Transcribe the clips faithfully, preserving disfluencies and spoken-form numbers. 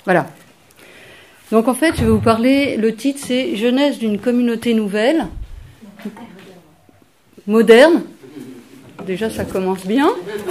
Voilà. Donc en fait, je vais vous parler, le titre c'est « Jeunesse d'une communauté nouvelle ». Moderne. Déjà, ça commence bien.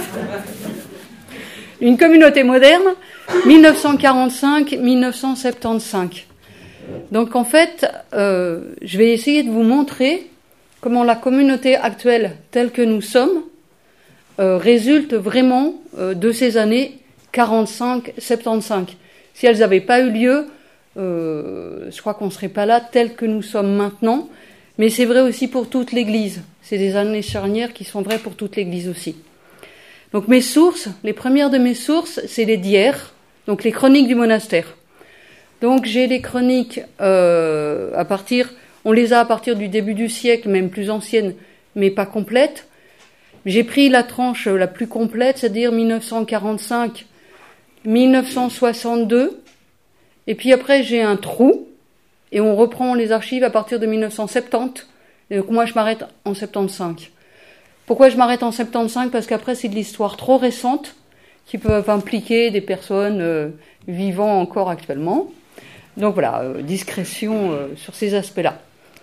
Une communauté moderne, dix-neuf cent quarante-cinq à dix-neuf cent soixante-quinze. Donc en fait, euh, je vais essayer de vous montrer comment la communauté actuelle, telle que nous sommes, euh, résulte vraiment euh, de ces années quarante-cinq à soixante-quinze. Si elles n'avaient pas eu lieu, euh, je crois qu'on ne serait pas là tels que nous sommes maintenant. Mais c'est vrai aussi pour toute l'Église. C'est des années charnières qui sont vraies pour toute l'Église aussi. Donc mes sources, les premières de mes sources, c'est les Dières, donc les chroniques du monastère. Donc j'ai les chroniques euh, à partir, on les a à partir du début du siècle, même plus anciennes, mais pas complètes. J'ai pris la tranche la plus complète, c'est-à-dire dix-neuf cent quarante-cinq à dix-neuf cent soixante-deux. Et puis après j'ai un trou, et on reprend les archives à partir de dix-neuf cent soixante-dix. Et donc moi je m'arrête en soixante-quinze. Pourquoi je m'arrête en soixante-quinze ? Parce qu'après c'est de l'histoire trop récente, qui peuvent impliquer des personnes euh, vivant encore actuellement. Donc voilà, euh, discrétion euh, sur ces aspects-là.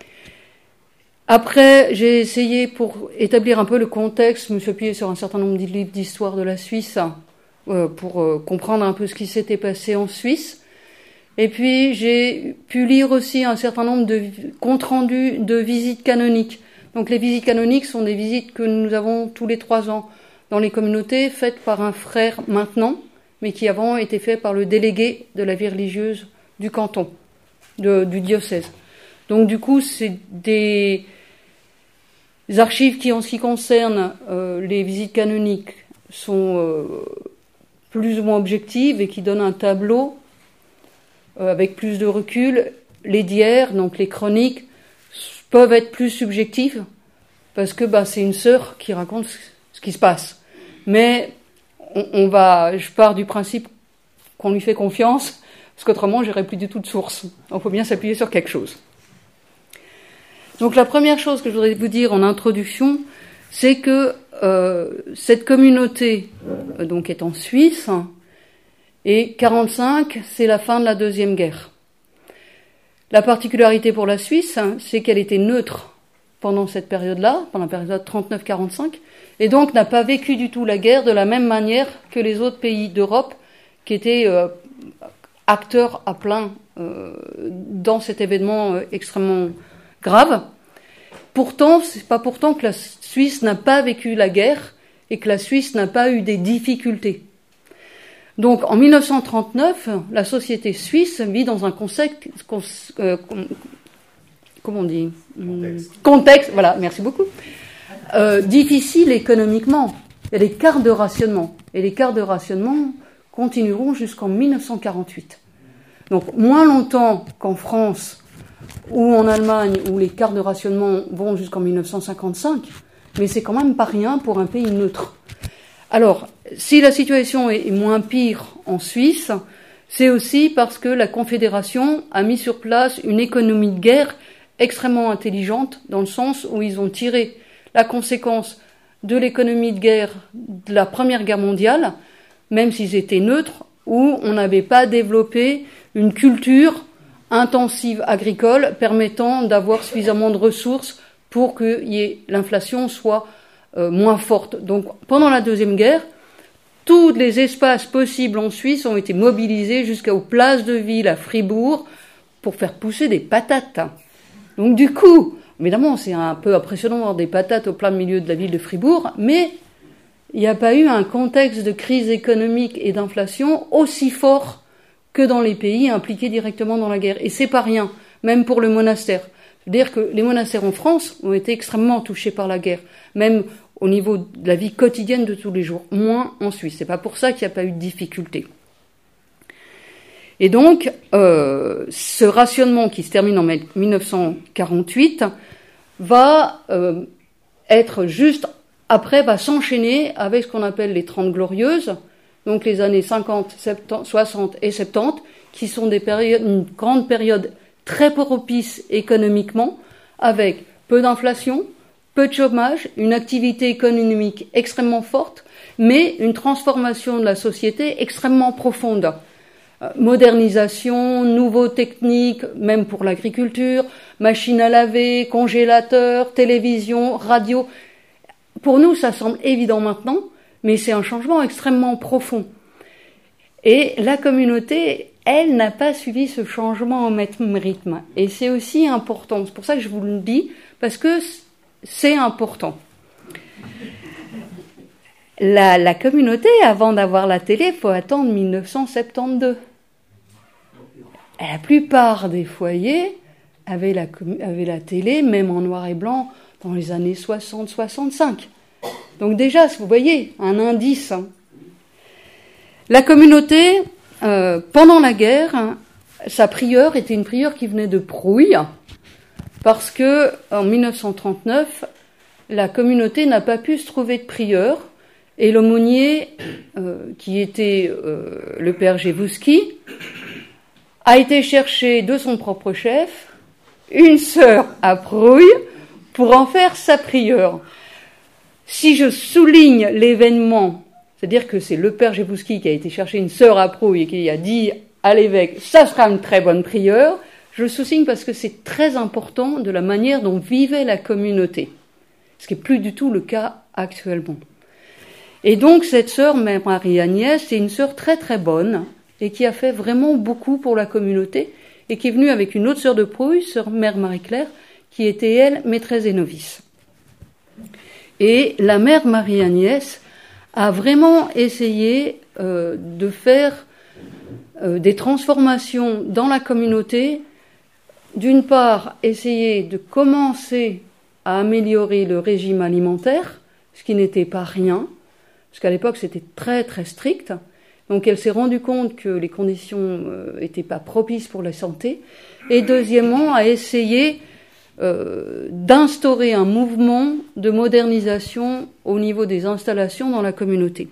Après, j'ai essayé, pour établir un peu le contexte, je me suis appuyée sur un certain nombre de livres d'histoire de la Suisse, euh, pour euh, comprendre un peu ce qui s'était passé en Suisse. Et puis, j'ai pu lire aussi un certain nombre de comptes rendus de visites canoniques. Donc, les visites canoniques sont des visites que nous avons tous les trois ans dans les communautés, faites par un frère maintenant, mais qui avant étaient faites par le délégué de la vie religieuse du canton, de, du diocèse. Donc, du coup, c'est des archives qui, en ce qui concerne euh, les visites canoniques, sont euh, plus ou moins objectives et qui donnent un tableau avec plus de recul. Les Dières, donc les chroniques, peuvent être plus subjectives, parce que bah, c'est une sœur qui raconte ce qui se passe. Mais on, on va, je pars du principe qu'on lui fait confiance, parce qu'autrement, j'aurais plus du tout de source. Donc, il faut bien s'appuyer sur quelque chose. Donc, la première chose que je voudrais vous dire en introduction, c'est que euh, cette communauté, euh, donc, est en Suisse. Et quarante-cinq, c'est la fin de la Deuxième Guerre. La particularité pour la Suisse, c'est qu'elle était neutre pendant cette période-là, pendant la période trente-neuf quarante-cinq, et donc n'a pas vécu du tout la guerre de la même manière que les autres pays d'Europe qui étaient euh, acteurs à plein euh, dans cet événement euh, extrêmement grave. Pourtant, c'est pas pourtant que la Suisse n'a pas vécu la guerre et que la Suisse n'a pas eu des difficultés. Donc, en dix-neuf cent trente-neuf, la société suisse vit dans un concept, euh, comment on dit Contexte. Contexte, voilà, merci beaucoup. Euh, difficile économiquement. Il y a des cartes de rationnement. Et les cartes de rationnement continueront jusqu'en dix-neuf cent quarante-huit. Donc, moins longtemps qu'en France ou en Allemagne, où les cartes de rationnement vont jusqu'en dix-neuf cent cinquante-cinq, mais c'est quand même pas rien pour un pays neutre. Alors, si la situation est moins pire en Suisse, c'est aussi parce que la Confédération a mis sur place une économie de guerre extrêmement intelligente, dans le sens où ils ont tiré la conséquence de l'économie de guerre de la Première Guerre mondiale, même s'ils étaient neutres, où on n'avait pas développé une culture intensive agricole permettant d'avoir suffisamment de ressources pour que y ait, l'inflation soit Euh, moins forte. Donc, pendant la Deuxième Guerre, tous les espaces possibles en Suisse ont été mobilisés jusqu'aux places de ville à Fribourg pour faire pousser des patates. Donc, du coup, évidemment, c'est un peu impressionnant d'avoir des patates au plein milieu de la ville de Fribourg, mais il n'y a pas eu un contexte de crise économique et d'inflation aussi fort que dans les pays impliqués directement dans la guerre. Et c'est pas rien, même pour le monastère. C'est-à-dire que les monastères en France ont été extrêmement touchés par la guerre, même au niveau de la vie quotidienne de tous les jours, moins en Suisse. C'est pas pour ça qu'il n'y a pas eu de difficultés. Et donc, euh, ce rationnement qui se termine en dix-neuf cent quarante-huit va euh, être juste après, va s'enchaîner avec ce qu'on appelle les Trente Glorieuses, donc les années cinquante, soixante et soixante-dix, qui sont des périodes, une grande période très propice économiquement, avec peu d'inflation, peu de chômage, une activité économique extrêmement forte, mais une transformation de la société extrêmement profonde. modernisation, nouveaux techniques, même pour l'agriculture, machines à laver, congélateurs, télévision, radio. Pour nous, ça semble évident maintenant, mais c'est un changement extrêmement profond. Et la communauté, elle, n'a pas suivi ce changement au même rythme. Et c'est aussi important. C'est pour ça que je vous le dis, parce que c'est important. La, la communauté, avant d'avoir la télé, il faut attendre mille neuf cent soixante-douze. La plupart des foyers avaient la, avaient la télé, même en noir et blanc, dans les années soixante soixante-cinq. Donc déjà, vous voyez, un indice. Hein. La communauté, euh, pendant la guerre, hein, sa prieure était une prieure qui venait de Prouille, parce que en mille neuf cent trente-neuf, la communauté n'a pas pu se trouver de prieur, et l'aumônier, euh, qui était euh, le père Gévouski, a été chercher de son propre chef une sœur à Prouille pour en faire sa prieure. Si je souligne l'événement, c'est-à-dire que c'est le père Gévouski qui a été chercher une sœur à Prouille et qui a dit à l'évêque « ça sera une très bonne prieure », je le souligne parce que c'est très important de la manière dont vivait la communauté, ce qui n'est plus du tout le cas actuellement. Et donc cette sœur, Mère Marie-Agnès, c'est une sœur très très bonne et qui a fait vraiment beaucoup pour la communauté et qui est venue avec une autre sœur de Prouille, sœur Mère Marie-Claire, qui était elle maîtresse et novice. Et la Mère Marie-Agnès a vraiment essayé euh, de faire euh, des transformations dans la communauté. D'une part, essayer de commencer à améliorer le régime alimentaire, ce qui n'était pas rien, parce qu'à l'époque c'était très très strict. Donc elle s'est rendue compte que les conditions n'étaient euh, pas propices pour la santé. Et deuxièmement, a essayé euh, d'instaurer un mouvement de modernisation au niveau des installations dans la communauté.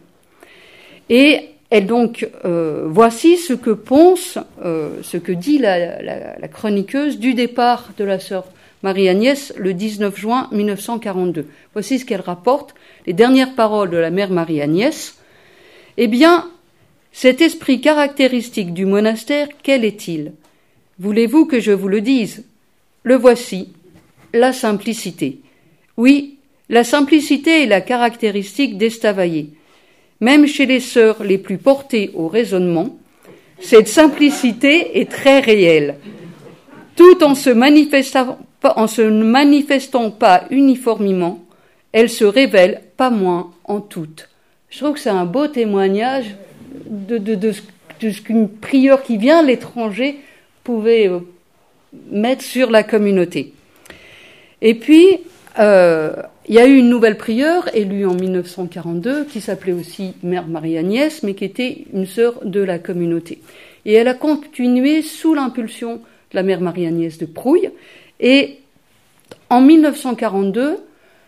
Et elle donc, euh, voici ce que pense, euh, ce que dit la, la, la chroniqueuse du départ de la sœur Marie-Agnès le dix-neuf juin mille neuf cent quarante-deux. Voici ce qu'elle rapporte, les dernières paroles de la mère Marie-Agnès. Eh bien, cet esprit caractéristique du monastère, quel est-il? Voulez-vous que je vous le dise? Le voici, la simplicité. Oui, la simplicité est la caractéristique d'Estavayer. Même chez les sœurs les plus portées au raisonnement, cette simplicité est très réelle. Tout en se manifestant, en se manifestant pas uniformément, elle se révèle pas moins en toutes. Je trouve que c'est un beau témoignage de, de, de, de ce qu'une prieure qui vient de l'étranger pouvait mettre sur la communauté. Et puis, euh, il y a eu une nouvelle prieure élue en mille neuf cent quarante-deux qui s'appelait aussi Mère Marie-Agnès, mais qui était une sœur de la communauté. Et elle a continué sous l'impulsion de la Mère Marie-Agnès de Prouille. Et en mille neuf cent quarante-deux,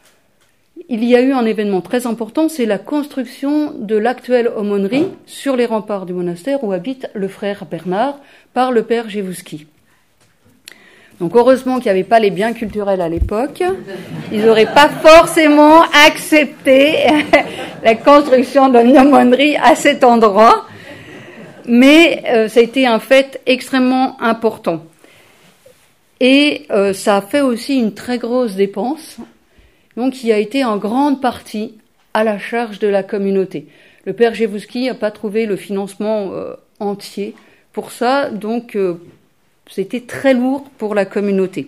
il y a eu un événement très important, c'est la construction de l'actuelle aumônerie sur les remparts du monastère où habite le frère Bernard par le père Gévouski. Donc heureusement qu'il n'y avait pas les biens culturels à l'époque, ils n'auraient pas forcément accepté la construction d'une aumônerie à cet endroit, mais euh, ça a été un fait extrêmement important. Et euh, ça a fait aussi une très grosse dépense, donc qui a été en grande partie à la charge de la communauté. Le père Gévouski n'a pas trouvé le financement euh, entier pour ça, donc euh, c'était très lourd pour la communauté.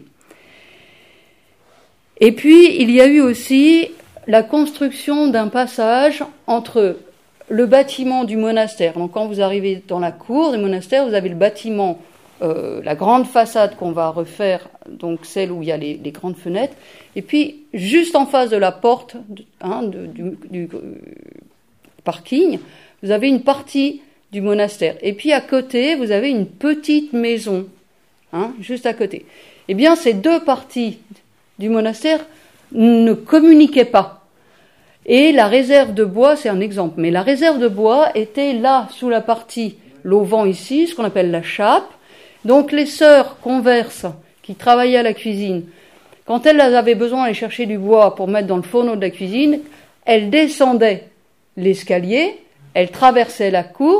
Et puis, il y a eu aussi la construction d'un passage entre le bâtiment du monastère. Donc, quand vous arrivez dans la cour du monastère, vous avez le bâtiment, euh, la grande façade qu'on va refaire, donc celle où il y a les, les grandes fenêtres. Et puis, juste en face de la porte hein, de, du, du euh, parking, vous avez une partie du monastère. Et puis, à côté, vous avez une petite maison. Hein, juste à côté. Eh bien, ces deux parties du monastère ne communiquaient pas. Et la réserve de bois, c'est un exemple, mais la réserve de bois était là, sous la partie l'auvent ici, ce qu'on appelle la chape. Donc, les sœurs converses qui travaillaient à la cuisine, quand elles avaient besoin d'aller chercher du bois pour mettre dans le fourneau de la cuisine, elles descendaient l'escalier, elles traversaient la cour,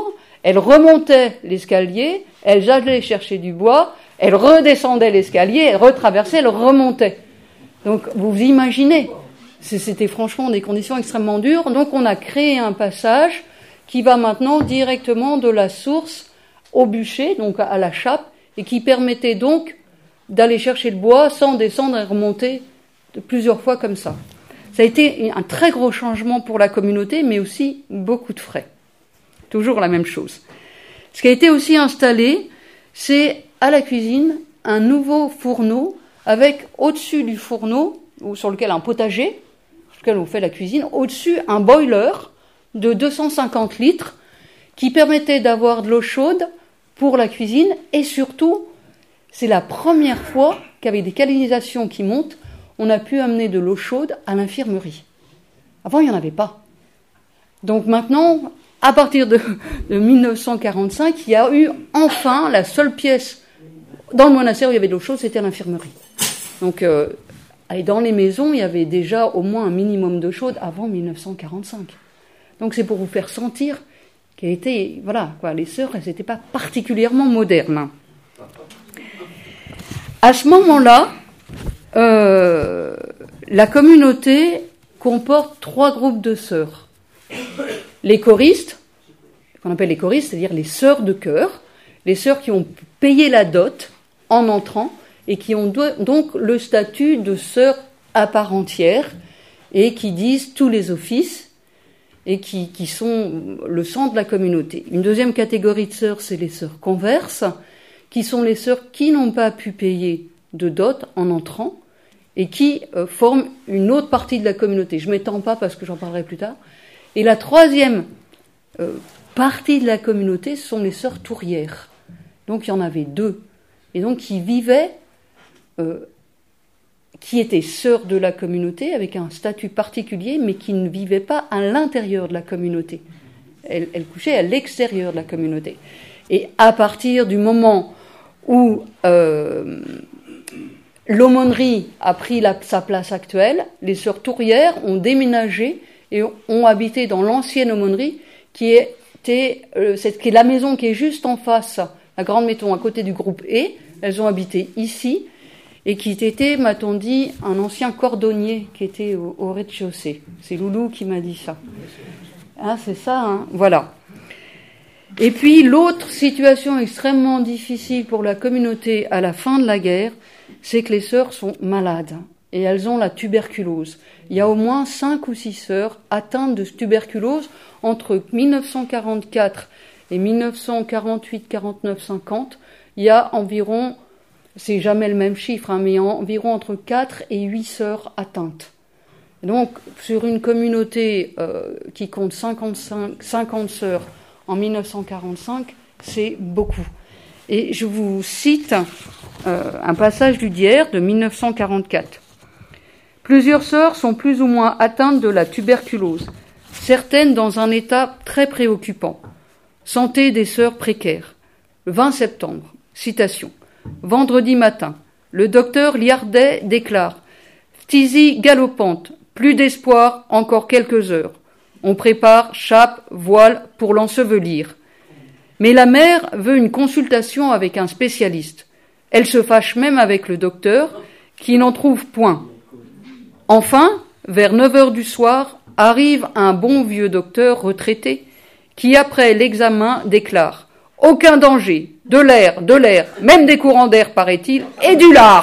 elles remontaient l'escalier, elles allaient chercher du bois, elles redescendaient l'escalier, elles retraversaient, elles remontaient. Donc vous imaginez, c'était franchement des conditions extrêmement dures. Donc on a créé un passage qui va maintenant directement de la source au bûcher, donc à la chape, et qui permettait donc d'aller chercher le bois sans descendre et remonter de plusieurs fois comme ça. Ça a été un très gros changement pour la communauté, mais aussi beaucoup de frais. Toujours la même chose. Ce qui a été aussi installé, c'est à la cuisine un nouveau fourneau avec au-dessus du fourneau, ou sur lequel un potager, sur lequel on fait la cuisine, au-dessus un boiler de deux cent cinquante litres qui permettait d'avoir de l'eau chaude pour la cuisine et surtout, c'est la première fois qu'avec des canalisations qui montent, on a pu amener de l'eau chaude à l'infirmerie. Avant, il n'y en avait pas. Donc maintenant, à partir de, de dix-neuf cent quarante-cinq, il y a eu enfin la seule pièce dans le monastère où il y avait de l'eau chaude, c'était l'infirmerie. Donc, euh, et dans les maisons, il y avait déjà au moins un minimum d'eau chaude avant dix-neuf cent quarante-cinq. Donc c'est pour vous faire sentir qu'elle était, voilà, quoi, les sœurs, elles n'étaient pas particulièrement modernes. À ce moment-là, euh, la communauté comporte trois groupes de sœurs. Les choristes, qu'on appelle les choristes, c'est-à-dire les sœurs de chœur, les sœurs qui ont payé la dot en entrant et qui ont donc le statut de sœurs à part entière et qui disent tous les offices et qui, qui sont le sang de la communauté. Une deuxième catégorie de sœurs, c'est les sœurs converses, qui sont les sœurs qui n'ont pas pu payer de dot en entrant et qui euh, forment une autre partie de la communauté. Je ne m'étends pas parce que j'en parlerai plus tard. Et la troisième euh, partie de la communauté, ce sont les sœurs tourières. Donc il y en avait deux. Et donc qui vivaient, euh, qui étaient sœurs de la communauté avec un statut particulier, mais qui ne vivaient pas à l'intérieur de la communauté. Elles, elles couchaient à l'extérieur de la communauté. Et à partir du moment où euh, l'aumônerie a pris la, sa place actuelle, les sœurs tourières ont déménagé et ont, ont habité dans l'ancienne aumônerie, qui était, euh, c'est, qui est la maison qui est juste en face, la grande maison à côté du groupe E. Elles ont habité ici, et qui était, m'a-t-on dit, un ancien cordonnier qui était au, au rez-de-chaussée. C'est Loulou qui m'a dit ça. Ah, c'est ça, hein, voilà. Et puis, l'autre situation extrêmement difficile pour la communauté à la fin de la guerre, c'est que les sœurs sont malades et elles ont la tuberculose. Il y a au moins cinq ou six sœurs atteintes de tuberculose entre dix-neuf cent quarante-quatre et dix-neuf cent quarante-huit, quarante-neuf, cinquante. Il y a environ, c'est jamais le même chiffre, hein, mais environ entre quatre et huit sœurs atteintes. Donc, sur une communauté euh, qui compte cinquante-cinq, cinquante sœurs, en dix-neuf cent quarante-cinq, c'est beaucoup. Et je vous cite euh, un passage du Dière de dix-neuf cent quarante-quatre. Plusieurs sœurs sont plus ou moins atteintes de la tuberculose, certaines dans un état très préoccupant. Santé des sœurs précaires. Le vingt septembre, citation. Vendredi matin, le docteur Liardet déclare « Phtisie galopante, plus d'espoir, encore quelques heures. On prépare chape, voile pour l'ensevelir. Mais la mère veut une consultation avec un spécialiste. Elle se fâche même avec le docteur, qui n'en trouve point. Enfin, vers neuf heures du soir, arrive un bon vieux docteur retraité, qui après l'examen déclare « Aucun danger, de l'air, de l'air, même des courants d'air, paraît-il, et du lard !»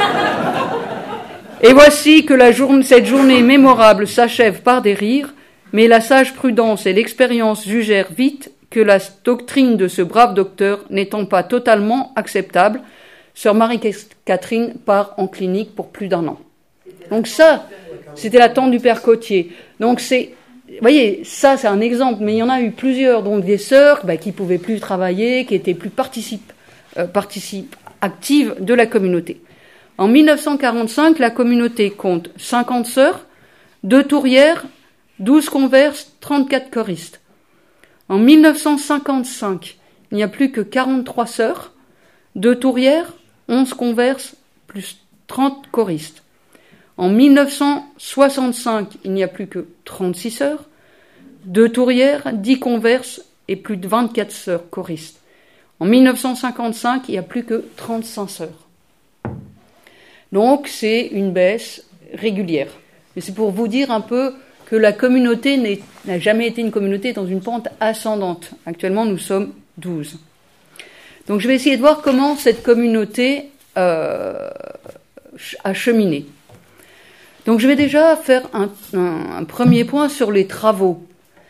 Et voici que la journée, cette journée mémorable s'achève par des rires, mais la sage prudence et l'expérience jugèrent vite que la doctrine de ce brave docteur n'étant pas totalement acceptable, sœur Marie-Catherine part en clinique pour plus d'un an. Donc ça, c'était la tante du père Cotier. Donc c'est, vous voyez, ça c'est un exemple, mais il y en a eu plusieurs, donc des sœurs bah, qui pouvaient plus travailler, qui étaient plus participe, euh, participe, actives de la communauté. En dix-neuf cent quarante-cinq, la communauté compte cinquante sœurs, deux tourières, douze converses, trente-quatre choristes. En dix-neuf cent cinquante-cinq, il n'y a plus que quarante-trois sœurs, deux tourières, onze converses, plus trente choristes. En dix-neuf cent soixante-cinq, il n'y a plus que trente-six sœurs, deux tourières, dix converses, et plus de vingt-quatre sœurs choristes. En mille neuf cent cinquante-cinq, il n'y a plus que trente-cinq sœurs. Donc c'est une baisse régulière. Mais c'est pour vous dire un peu que la communauté n'est, n'a jamais été une communauté dans une pente ascendante. Actuellement, nous sommes douze. Donc je vais essayer de voir comment cette communauté euh, a cheminé. Donc je vais déjà faire un, un, un premier point sur les travaux.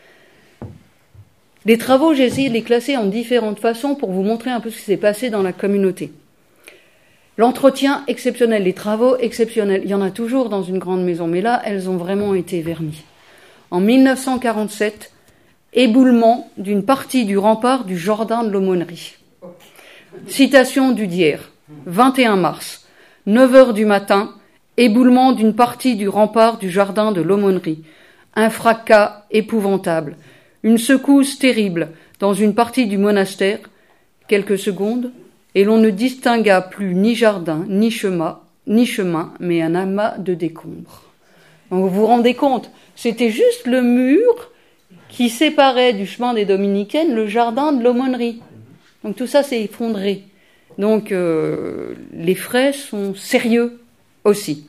Les travaux, j'ai essayé de les classer en différentes façons pour vous montrer un peu ce qui s'est passé dans la communauté. L'entretien exceptionnel, les travaux exceptionnels, il y en a toujours dans une grande maison, mais là, elles ont vraiment été vernies. En mille neuf cent quarante-sept, éboulement d'une partie du rempart du jardin de l'Aumônerie. Citation du Dière, vingt et un mars, neuf heures du matin, éboulement d'une partie du rempart du jardin de l'Aumônerie. Un fracas épouvantable, une secousse terrible dans une partie du monastère, quelques secondes, et l'on ne distingua plus ni jardin, ni chemin, ni chemin, mais un amas de décombres. Donc vous vous rendez compte, c'était juste le mur qui séparait du chemin des Dominicaines le jardin de l'Aumônerie. Donc tout ça s'est effondré. Donc euh, les frais sont sérieux aussi.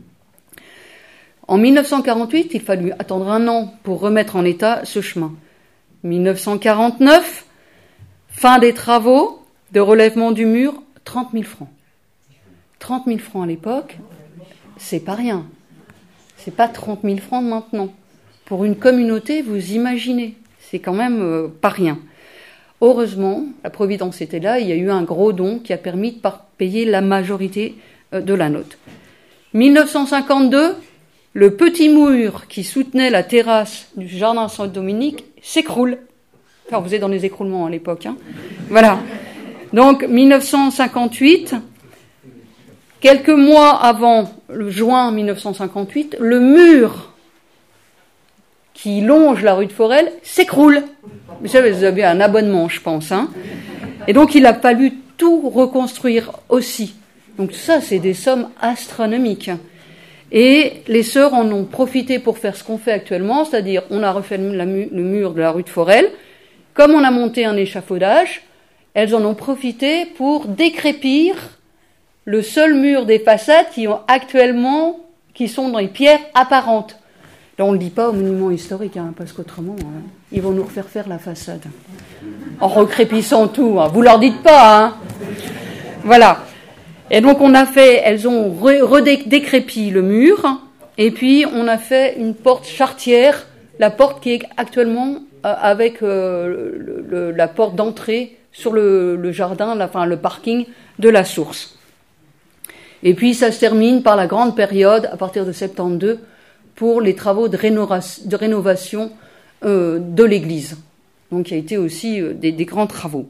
En mille neuf cent quarante-huit, il fallut attendre un an pour remettre en état ce chemin. mille neuf cent quarante-neuf, fin des travaux de relèvement du mur, trente mille francs. trente mille francs à l'époque, c'est pas rien. C'est pas trente mille francs maintenant. Pour une communauté, vous imaginez, c'est quand même euh, pas rien. Heureusement, la Providence était là, il y a eu un gros don qui a permis de payer la majorité euh, de la note. mille neuf cent cinquante-deux, le petit mur qui soutenait la terrasse du jardin Saint-Dominique s'écroule. Enfin, vous êtes dans les écroulements à l'époque, hein. Voilà. Donc, mille neuf cent cinquante-huit, quelques mois avant le juin mille neuf cent cinquante-huit, le mur qui longe la rue de Forel s'écroule. Vous savez, vous avez un abonnement, je pense, hein. Et donc, il a fallu tout reconstruire aussi. Donc, ça, c'est des sommes astronomiques. Et les sœurs en ont profité pour faire ce qu'on fait actuellement, c'est-à-dire, on a refait le mur de la rue de Forel. Comme on a monté un échafaudage, elles en ont profité pour décrépir le seul mur des façades qui ont actuellement, qui sont dans les pierres apparentes. Là, on ne le dit pas au monument historique, hein, parce qu'autrement, hein, ils vont nous refaire faire la façade. En recrépissant tout, hein. Vous leur dites pas, hein. Voilà. Et donc, on a fait, elles ont redécrépi le mur, et puis on a fait une porte charretière, la porte qui est actuellement euh, avec euh, le, le, la porte d'entrée sur le, le jardin, la, enfin le parking de la source. Et puis ça se termine par la grande période, à partir de soixante-douze, pour les travaux de, rénova- de rénovation euh, de l'église. Donc il y a été aussi euh, des, des grands travaux.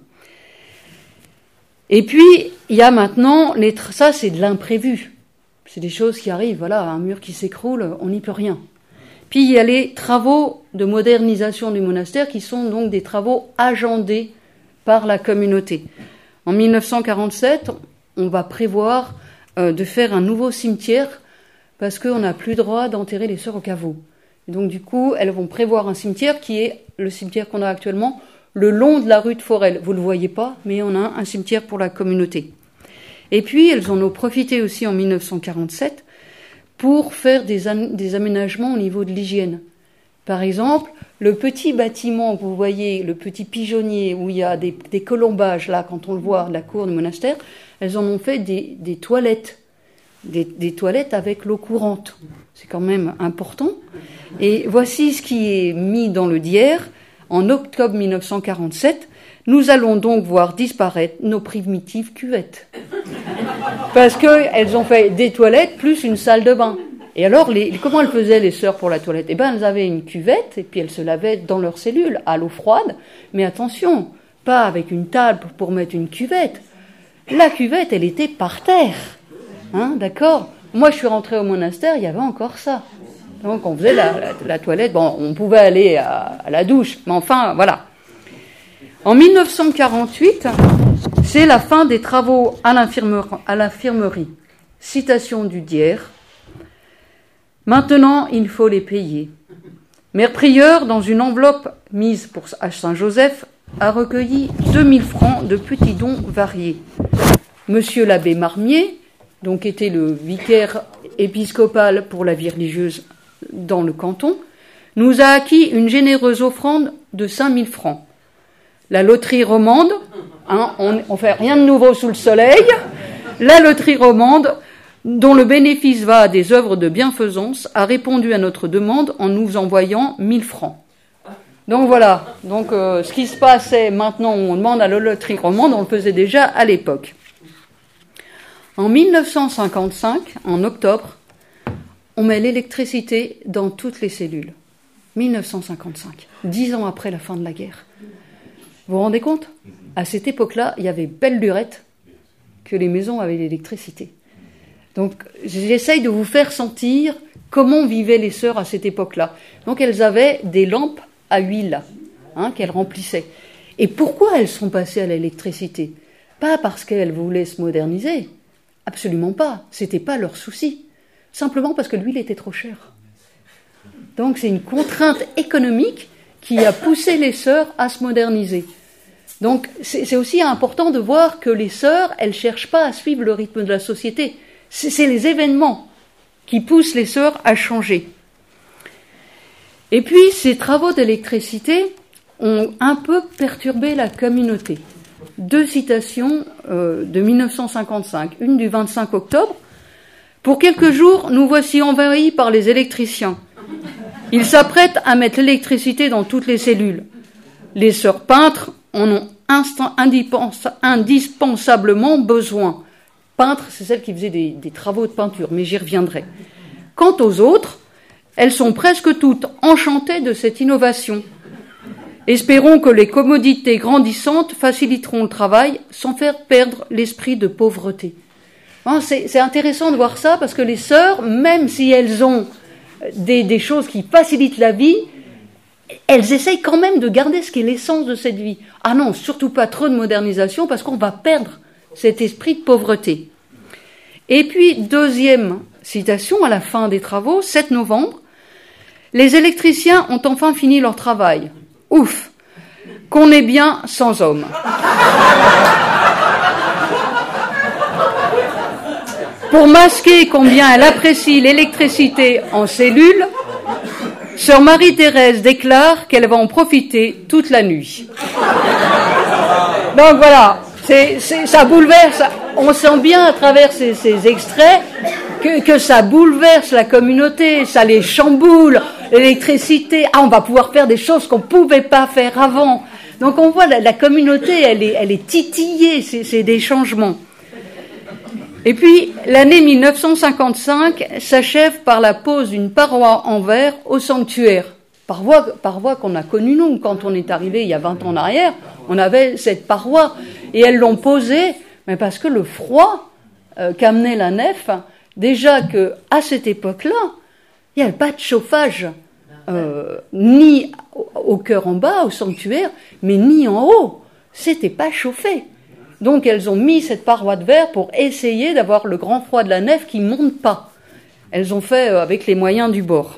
Et puis, il y a maintenant, les tra- ça c'est de l'imprévu. C'est des choses qui arrivent, voilà, un mur qui s'écroule, on n'y peut rien. Puis il y a les travaux de modernisation du monastère qui sont donc des travaux agendés par la communauté. En mille neuf cent quarante-sept, on va prévoir euh, de faire un nouveau cimetière parce qu'on n'a plus droit d'enterrer les sœurs au caveau. Et donc du coup, elles vont prévoir un cimetière qui est le cimetière qu'on a actuellement, le long de la rue de Forel. Vous ne le voyez pas, mais on a un cimetière pour la communauté. Et puis, elles en ont profité aussi en mille neuf cent quarante-sept pour faire des, an- des aménagements au niveau de l'hygiène. Par exemple, le petit bâtiment que vous voyez, le petit pigeonnier où il y a des, des colombages, là, quand on le voit, de la cour du monastère, elles en ont fait des, des toilettes, des, des toilettes avec l'eau courante. C'est quand même important. Et voici ce qui est mis dans le Dière. En octobre mille neuf cent quarante-sept, nous allons donc voir disparaître nos primitives cuvettes. Parce qu'elles ont fait des toilettes plus une salle de bain. Et alors, les, comment elles faisaient, les sœurs, pour la toilette ? Eh bien, elles avaient une cuvette, et puis elles se lavaient dans leur cellule, à l'eau froide. Mais attention, pas avec une table pour mettre une cuvette. La cuvette, elle était par terre. Hein, d'accord ? Moi, je suis rentrée au monastère, il y avait encore ça. Donc, on faisait la, la, la toilette. Bon, on pouvait aller à, à la douche, mais enfin, voilà. En mille neuf cent quarante-huit, c'est la fin des travaux à l'infirmerie. À l'infirmerie. Citation du Dière. Maintenant, il faut les payer. Mère prieure, dans une enveloppe mise pour à Saint-Joseph, a recueilli deux mille francs de petits dons variés. Monsieur l'abbé Marmier, donc était le vicaire épiscopal pour la vie religieuse dans le canton, nous a acquis une généreuse offrande de cinq mille francs. La loterie romande, hein, on ne fait rien de nouveau sous le soleil, la loterie romande, dont le bénéfice va à des œuvres de bienfaisance, a répondu à notre demande en nous envoyant mille francs. Donc voilà, donc euh, ce qui se passait maintenant, on demande à la loterie romande, on le faisait déjà à l'époque. En dix-neuf cent cinquante-cinq, en octobre, on met l'électricité dans toutes les cellules. dix-neuf cent cinquante-cinq, dix ans après la fin de la guerre. Vous vous rendez compte ? À cette époque-là, il y avait belle lurette que les maisons avaient l'électricité. Donc j'essaye de vous faire sentir comment vivaient les sœurs à cette époque-là. Donc elles avaient des lampes à huile, hein, qu'elles remplissaient. Et pourquoi elles sont passées à l'électricité ? Pas parce qu'elles voulaient se moderniser, absolument pas, c'était pas leur souci. Simplement parce que l'huile était trop chère. Donc c'est une contrainte économique qui a poussé les sœurs à se moderniser. Donc c'est, c'est aussi important de voir que les sœurs, elles cherchent pas à suivre le rythme de la société. C'est, c'est les événements qui poussent les sœurs à changer. Et puis, ces travaux d'électricité ont un peu perturbé la communauté. Deux citations euh, de dix-neuf cent cinquante-cinq, une du vingt-cinq octobre. « Pour quelques jours, nous voici envahis par les électriciens. Ils s'apprêtent à mettre l'électricité dans toutes les cellules. Les sœurs peintres en ont instant, indipens- indispensablement besoin. » Peintres, c'est celles qui faisaient des, des travaux de peinture, mais j'y reviendrai. Quant aux autres, elles sont presque toutes enchantées de cette innovation. Espérons que les commodités grandissantes faciliteront le travail sans faire perdre l'esprit de pauvreté. Hein, c'est, c'est intéressant de voir ça parce que les sœurs, même si elles ont des, des choses qui facilitent la vie, elles essayent quand même de garder ce qui est l'essence de cette vie. Ah non, surtout pas trop de modernisation parce qu'on va perdre cet esprit de pauvreté. Et puis, deuxième citation à la fin des travaux, sept novembre, « Les électriciens ont enfin fini leur travail. Ouf, qu'on est bien sans hommes. » Pour masquer combien elle apprécie l'électricité en cellule, sœur Marie-Thérèse déclare qu'elle va en profiter toute la nuit. Donc voilà, c'est, c'est, ça bouleverse, on sent bien à travers ces, ces extraits que, que ça bouleverse la communauté, ça les chamboule, l'électricité, ah on va pouvoir faire des choses qu'on ne pouvait pas faire avant. Donc on voit la, la communauté, elle est, elle est titillée, c'est, c'est des changements. Et puis, l'année dix-neuf cent cinquante-cinq s'achève par la pose d'une paroi en verre au sanctuaire. Paroi, paroi qu'on a connue, nous, quand on est arrivé il y a vingt ans en arrière, on avait cette paroi. Et elles l'ont posée, mais parce que le froid euh, qu'amenait la nef, déjà qu'à cette époque-là, il n'y avait pas de chauffage, euh, ni au, au chœur en bas, au sanctuaire, mais ni en haut. C'était pas chauffé. Donc elles ont mis cette paroi de verre pour essayer d'avoir le grand froid de la nef qui ne monte pas. Elles ont fait avec les moyens du bord.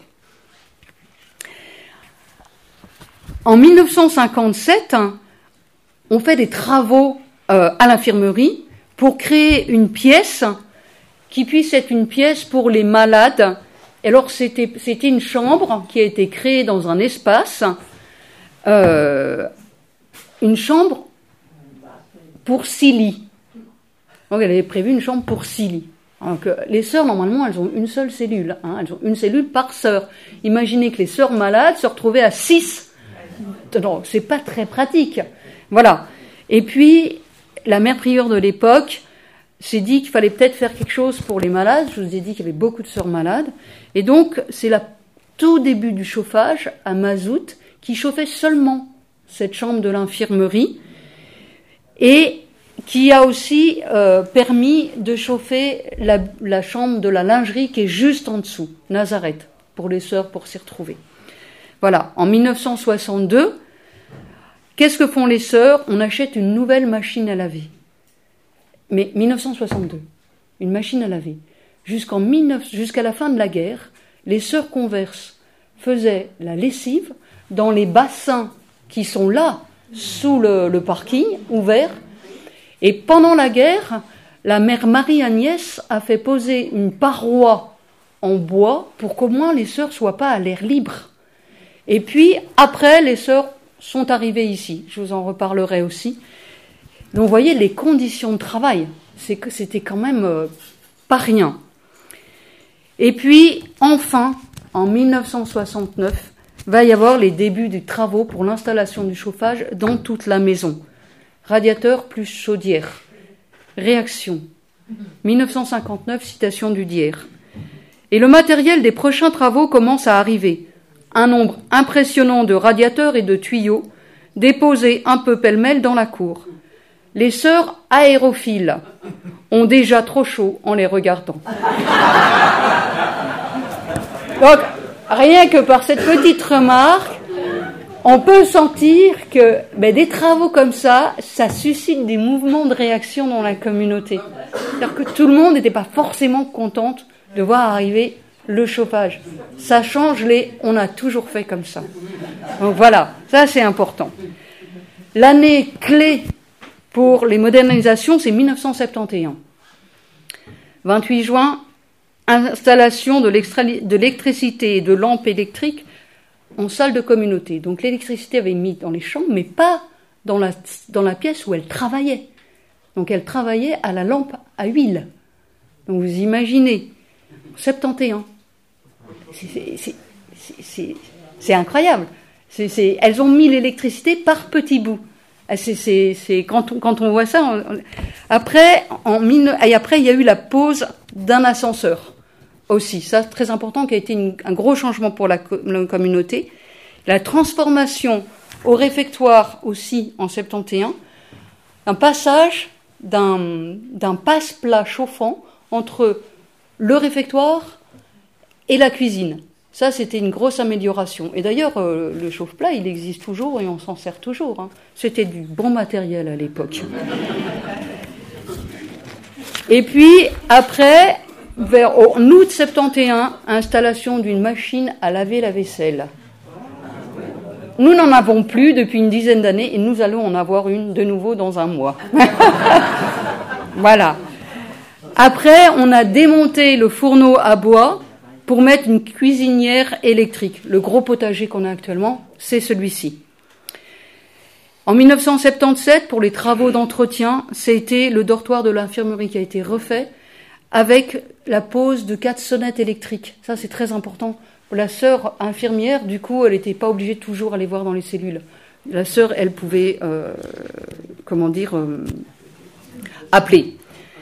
En dix-neuf cent cinquante-sept, on fait des travaux euh, à l'infirmerie pour créer une pièce qui puisse être une pièce pour les malades. Et alors c'était, c'était une chambre qui a été créée dans un espace, euh, une chambre pour six lits. Donc elle avait prévu une chambre pour six lits. Donc, les sœurs, normalement, elles ont une seule cellule. Hein, elles ont une cellule par sœur. Imaginez que les sœurs malades se retrouvaient à six. Non, c'est pas très pratique. Voilà. Et puis, la mère prieure de l'époque s'est dit qu'il fallait peut-être faire quelque chose pour les malades. Je vous ai dit qu'il y avait beaucoup de sœurs malades. Et donc, c'est le tout début du chauffage à mazout qui chauffait seulement cette chambre de l'infirmerie. Et qui a aussi euh, permis de chauffer la, la chambre de la lingerie qui est juste en dessous, Nazareth, pour les sœurs, pour s'y retrouver. Voilà, en dix-neuf cent soixante-deux, qu'est-ce que font les sœurs ? On achète une nouvelle machine à laver. Mais dix-neuf cent soixante-deux, une machine à laver. Jusqu'en dix-neuf, jusqu'à la fin de la guerre, les sœurs converses faisaient la lessive dans les bassins qui sont là, sous le, le parking ouvert. Et pendant la guerre, la mère Marie-Agnès a fait poser une paroi en bois pour qu'au moins les sœurs ne soient pas à l'air libre. Et puis, après, les sœurs sont arrivées ici. Je vous en reparlerai aussi. Donc, vous voyez, les conditions de travail, c'est que c'était quand même euh, pas rien. Et puis, enfin, en mille neuf cent soixante-neuf, va y avoir les débuts des travaux pour l'installation du chauffage dans toute la maison. Radiateur plus chaudière. Réaction. mille neuf cent cinquante-neuf, citation du D I E R. Et le matériel des prochains travaux commence à arriver. Un nombre impressionnant de radiateurs et de tuyaux déposés un peu pêle-mêle dans la cour. Les sœurs aérophiles ont déjà trop chaud en les regardant. Donc, rien que par cette petite remarque, on peut sentir que ben, des travaux comme ça, ça suscite des mouvements de réaction dans la communauté. C'est-à-dire que tout le monde n'était pas forcément contente de voir arriver le chauffage. Ça change les « on a toujours fait comme ça ». Donc voilà, ça c'est important. L'année clé pour les modernisations, c'est mille neuf cent soixante et onze. vingt-huit juin, installation de, de l'électricité et de lampes électriques en salle de communauté. Donc l'électricité avait mis dans les chambres, mais pas dans la, dans la pièce où elle travaillait. Donc elle travaillait à la lampe à huile. Donc vous imaginez, soixante et onze. C'est, c'est, c'est, c'est, c'est incroyable. C'est, c'est, elles ont mis l'électricité par petits bouts. C'est, c'est, c'est, quand, on, quand on voit ça, on, après, en, et après, il y a eu la pose d'un ascenseur aussi. Ça, c'est très important, qui a été une, un gros changement pour la, la communauté. La transformation au réfectoire aussi en soixante et onze. Un passage d'un, d'un passe-plat chauffant entre le réfectoire et la cuisine. Ça, c'était une grosse amélioration. Et d'ailleurs, euh, le chauffe-plat, il existe toujours et on s'en sert toujours. Hein. C'était du bon matériel à l'époque. Et puis, après, vers, en août soixante et onze, installation d'une machine à laver la vaisselle. Nous n'en avons plus depuis une dizaine d'années et nous allons en avoir une de nouveau dans un mois. Voilà. Après, on a démonté le fourneau à bois pour mettre une cuisinière électrique. Le gros potager qu'on a actuellement, c'est celui-ci. En mille neuf cent soixante-dix-sept, pour les travaux d'entretien, c'était le dortoir de l'infirmerie qui a été refait avec la pose de quatre sonnettes électriques. Ça, c'est très important. La sœur infirmière, du coup, elle n'était pas obligée de toujours aller voir dans les cellules. La sœur, elle pouvait, euh, comment dire, euh, appeler.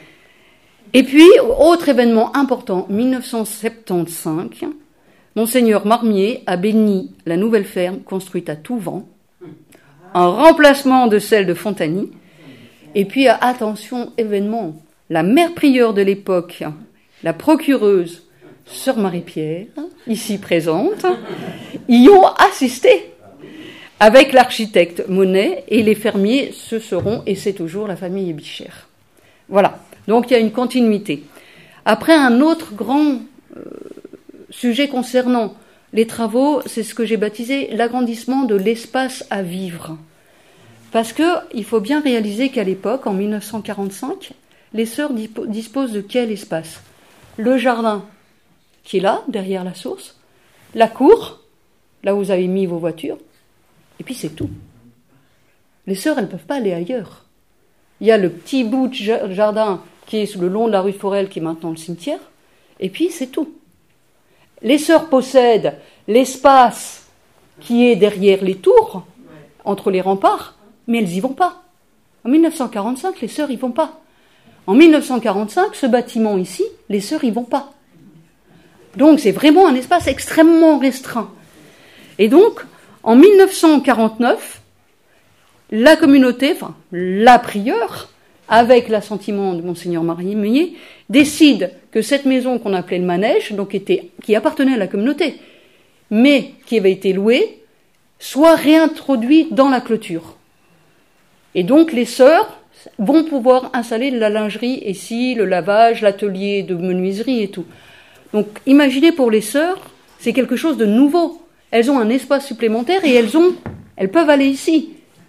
Et puis, autre événement important, mille neuf cent soixante-quinze, Monseigneur Marmier a béni la nouvelle ferme construite à Touvent, en remplacement de celle de Fontagny. Et puis, attention, événement, la mère prieure de l'époque, la procureuse, Sœur Marie-Pierre, ici présente, y ont assisté avec l'architecte Monet, et les fermiers, ce seront, et c'est toujours la famille Bichère. Voilà. Donc il y a une continuité. Après, un autre grand euh, sujet concernant les travaux, c'est ce que j'ai baptisé l'agrandissement de l'espace à vivre. Parce qu'il faut bien réaliser qu'à l'époque, en mille neuf cent quarante-cinq, les sœurs disposent de quel espace ? Le jardin, qui est là, derrière la source, la cour, là où vous avez mis vos voitures, et puis c'est tout. Les sœurs, elles ne peuvent pas aller ailleurs. Il y a le petit bout de jardin qui est le long de la rue Forel, qui est maintenant le cimetière, et puis c'est tout. Les sœurs possèdent l'espace qui est derrière les tours, entre les remparts, mais elles n'y vont pas. En mille neuf cent quarante-cinq, les sœurs n'y vont pas. En mille neuf cent quarante-cinq, ce bâtiment ici, les sœurs n'y vont pas. Donc c'est vraiment un espace extrêmement restreint. Et donc, en mille neuf cent quarante-neuf, la communauté, enfin la prieure, avec l'assentiment de Monseigneur Marmier, décide que cette maison qu'on appelait le manège, donc était, qui appartenait à la communauté, mais qui avait été louée, soit réintroduite dans la clôture. Et donc les sœurs vont pouvoir installer la lingerie ici, le lavage, l'atelier de menuiserie et tout. Donc imaginez pour les sœurs, c'est quelque chose de nouveau. Elles ont un espace supplémentaire et elles ont, elles peuvent aller ici.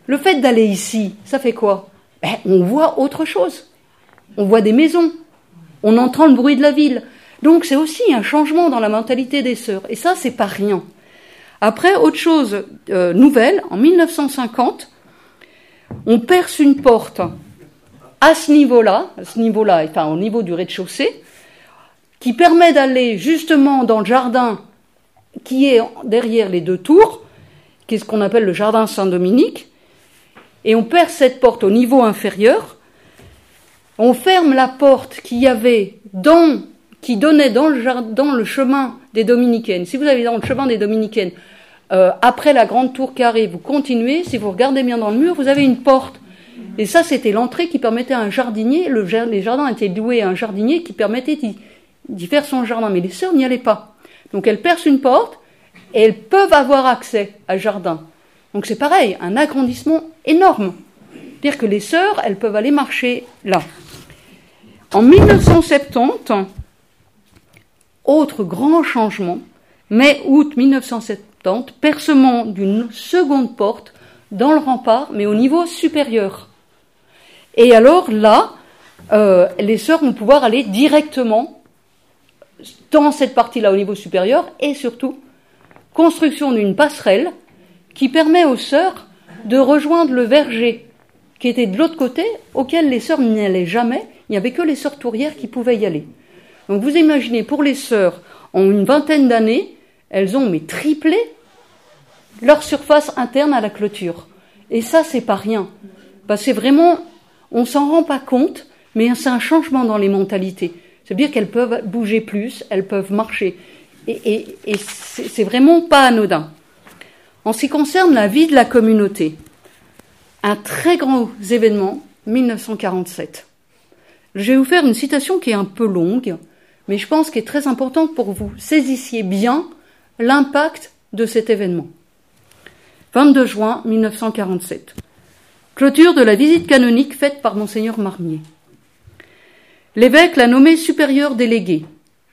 Le fait d'aller ici, ça fait quoi? Ben, on voit autre chose. On voit des maisons. On entend le bruit de la ville. Donc c'est aussi un changement dans la mentalité des sœurs. Et ça, c'est pas rien. Après, autre chose euh, nouvelle, en mille neuf cent cinquante, on perce une porte à ce niveau-là, à ce niveau-là, enfin au niveau du rez-de-chaussée, qui permet d'aller justement dans le jardin qui est derrière les deux tours, qui est ce qu'on appelle le jardin Saint-Dominique, et on perce cette porte au niveau inférieur, on ferme la porte qu'il y avait dans, qui donnait dans le, jardin, dans le chemin des Dominicaines. Si vous allez dans le chemin des Dominicaines, euh, après la grande tour carrée, vous continuez, si vous regardez bien dans le mur, vous avez une porte. Et ça, c'était l'entrée qui permettait à un jardinier, le, les jardins étaient loués à un jardinier qui permettait d'y, d'y faire son jardin. Mais les sœurs n'y allaient pas. Donc elles percent une porte et elles peuvent avoir accès à jardin. Donc c'est pareil, un agrandissement énorme. C'est-à-dire que les sœurs, elles peuvent aller marcher là. En mille neuf cent soixante-dix, autre grand changement, mai-août mille neuf cent soixante-dix, percement d'une seconde porte dans le rempart, mais au niveau supérieur. Et alors là, euh, les sœurs vont pouvoir aller directement dans cette partie-là au niveau supérieur, et surtout, construction d'une passerelle qui permet aux sœurs de rejoindre le verger qui était de l'autre côté, auquel les sœurs n'y allaient jamais. Il n'y avait que les sœurs tourières qui pouvaient y aller. Donc vous imaginez, pour les sœurs, en une vingtaine d'années, elles ont mais triplé leur surface interne à la clôture. Et ça, c'est pas rien. Parce que c'est vraiment, on s'en rend pas compte, mais c'est un changement dans les mentalités. C'est-à-dire qu'elles peuvent bouger plus, elles peuvent marcher. Et, et, et c'est, c'est vraiment pas anodin. En ce qui concerne la vie de la communauté, un très grand événement, mille neuf cent quarante-sept. Je vais vous faire une citation qui est un peu longue, mais je pense qu'elle est très importante pour que vous saisissiez bien l'impact de cet événement. vingt-deux juin mille neuf cent quarante-sept. Clôture de la visite canonique faite par Monseigneur Marmier. L'évêque l'a nommé supérieur délégué.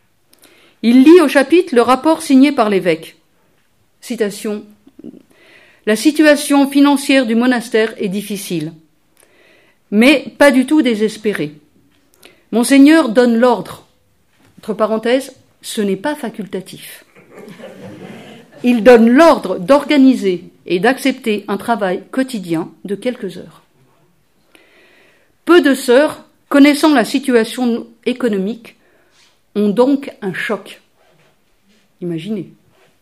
Il lit au chapitre le rapport signé par l'évêque. Citation. La situation financière du monastère est difficile, mais pas du tout désespérée. Monseigneur donne l'ordre. Entre parenthèses, ce n'est pas facultatif. Il donne l'ordre d'organiser et d'accepter un travail quotidien de quelques heures. Peu de sœurs, connaissant la situation économique, ont donc un choc. Imaginez.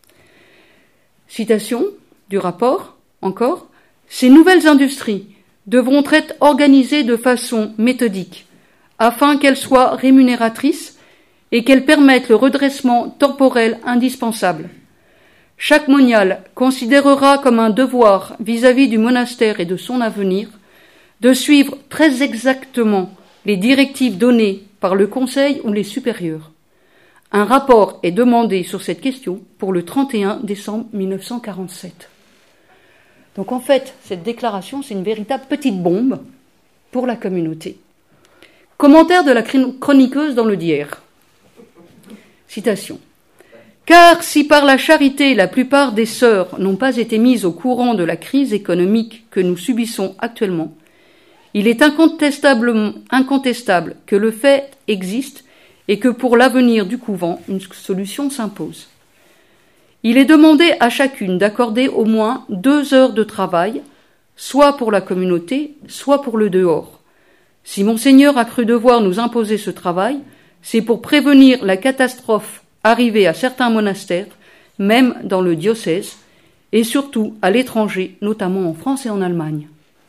Citation du rapport, encore. Ces nouvelles industries devront être organisées de façon méthodique afin qu'elles soient rémunératrices et qu'elles permettent le redressement temporel indispensable. Chaque monial considérera comme un devoir vis-à-vis du monastère et de son avenir de suivre très exactement les directives données par le conseil ou les supérieurs. Un rapport est demandé sur cette question pour le trente et un décembre mille neuf cent quarante-sept. Donc en fait, cette déclaration, c'est une véritable petite bombe pour la communauté. Commentaire de la chroniqueuse dans le Dière. Citation. Car si par la charité la plupart des sœurs n'ont pas été mises au courant de la crise économique que nous subissons actuellement, il est incontestablement incontestable que le fait existe et que pour l'avenir du couvent, une solution s'impose. Il est demandé à chacune d'accorder au moins deux heures de travail, soit pour la communauté, soit pour le dehors. Si Monseigneur a cru devoir nous imposer ce travail, c'est pour prévenir la catastrophe arrivée à certains monastères, même dans le diocèse, et surtout à l'étranger, notamment en France et en Allemagne.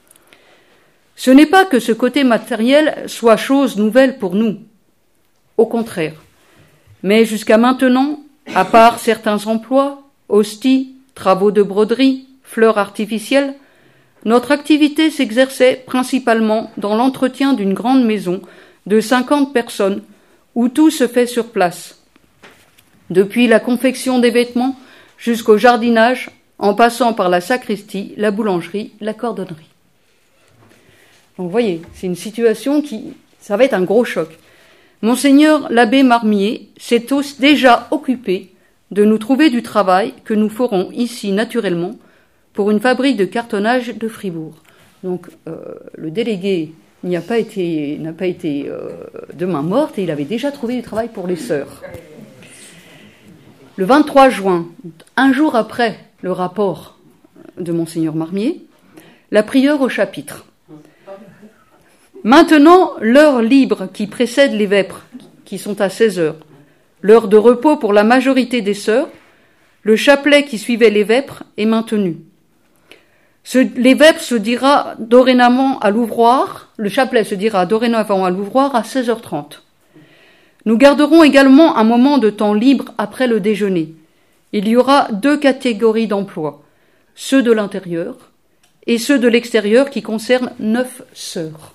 Ce n'est pas que ce côté matériel soit chose nouvelle pour nous. Au contraire. Mais jusqu'à maintenant, à part certains emplois, hosties, travaux de broderie, fleurs artificielles, notre activité s'exerçait principalement dans l'entretien d'une grande maison de cinquante personnes où tout se fait sur place. Depuis la confection des vêtements jusqu'au jardinage, en passant par la sacristie, la boulangerie, la cordonnerie. Donc vous voyez, c'est une situation qui, ça va être un gros choc. Monseigneur l'abbé Marmier s'est déjà occupé de nous trouver du travail que nous ferons ici naturellement pour une fabrique de cartonnage de Fribourg. Donc euh, le délégué n'y a pas été, n'a pas été euh, de main morte et il avait déjà trouvé du travail pour les sœurs. Le vingt-trois juin, un jour après le rapport de Monseigneur Marmier, la prieure au chapitre. Maintenant, l'heure libre qui précède les vêpres, qui sont à seize heures, l'heure de repos pour la majorité des sœurs, le chapelet qui suivait les vêpres est maintenu. Ce, les vêpres se dira dorénavant à l'ouvroir, le chapelet se dira dorénavant à l'ouvroir à seize heures trente. Nous garderons également un moment de temps libre après le déjeuner. Il y aura deux catégories d'emplois, ceux de l'intérieur et ceux de l'extérieur qui concernent neuf sœurs.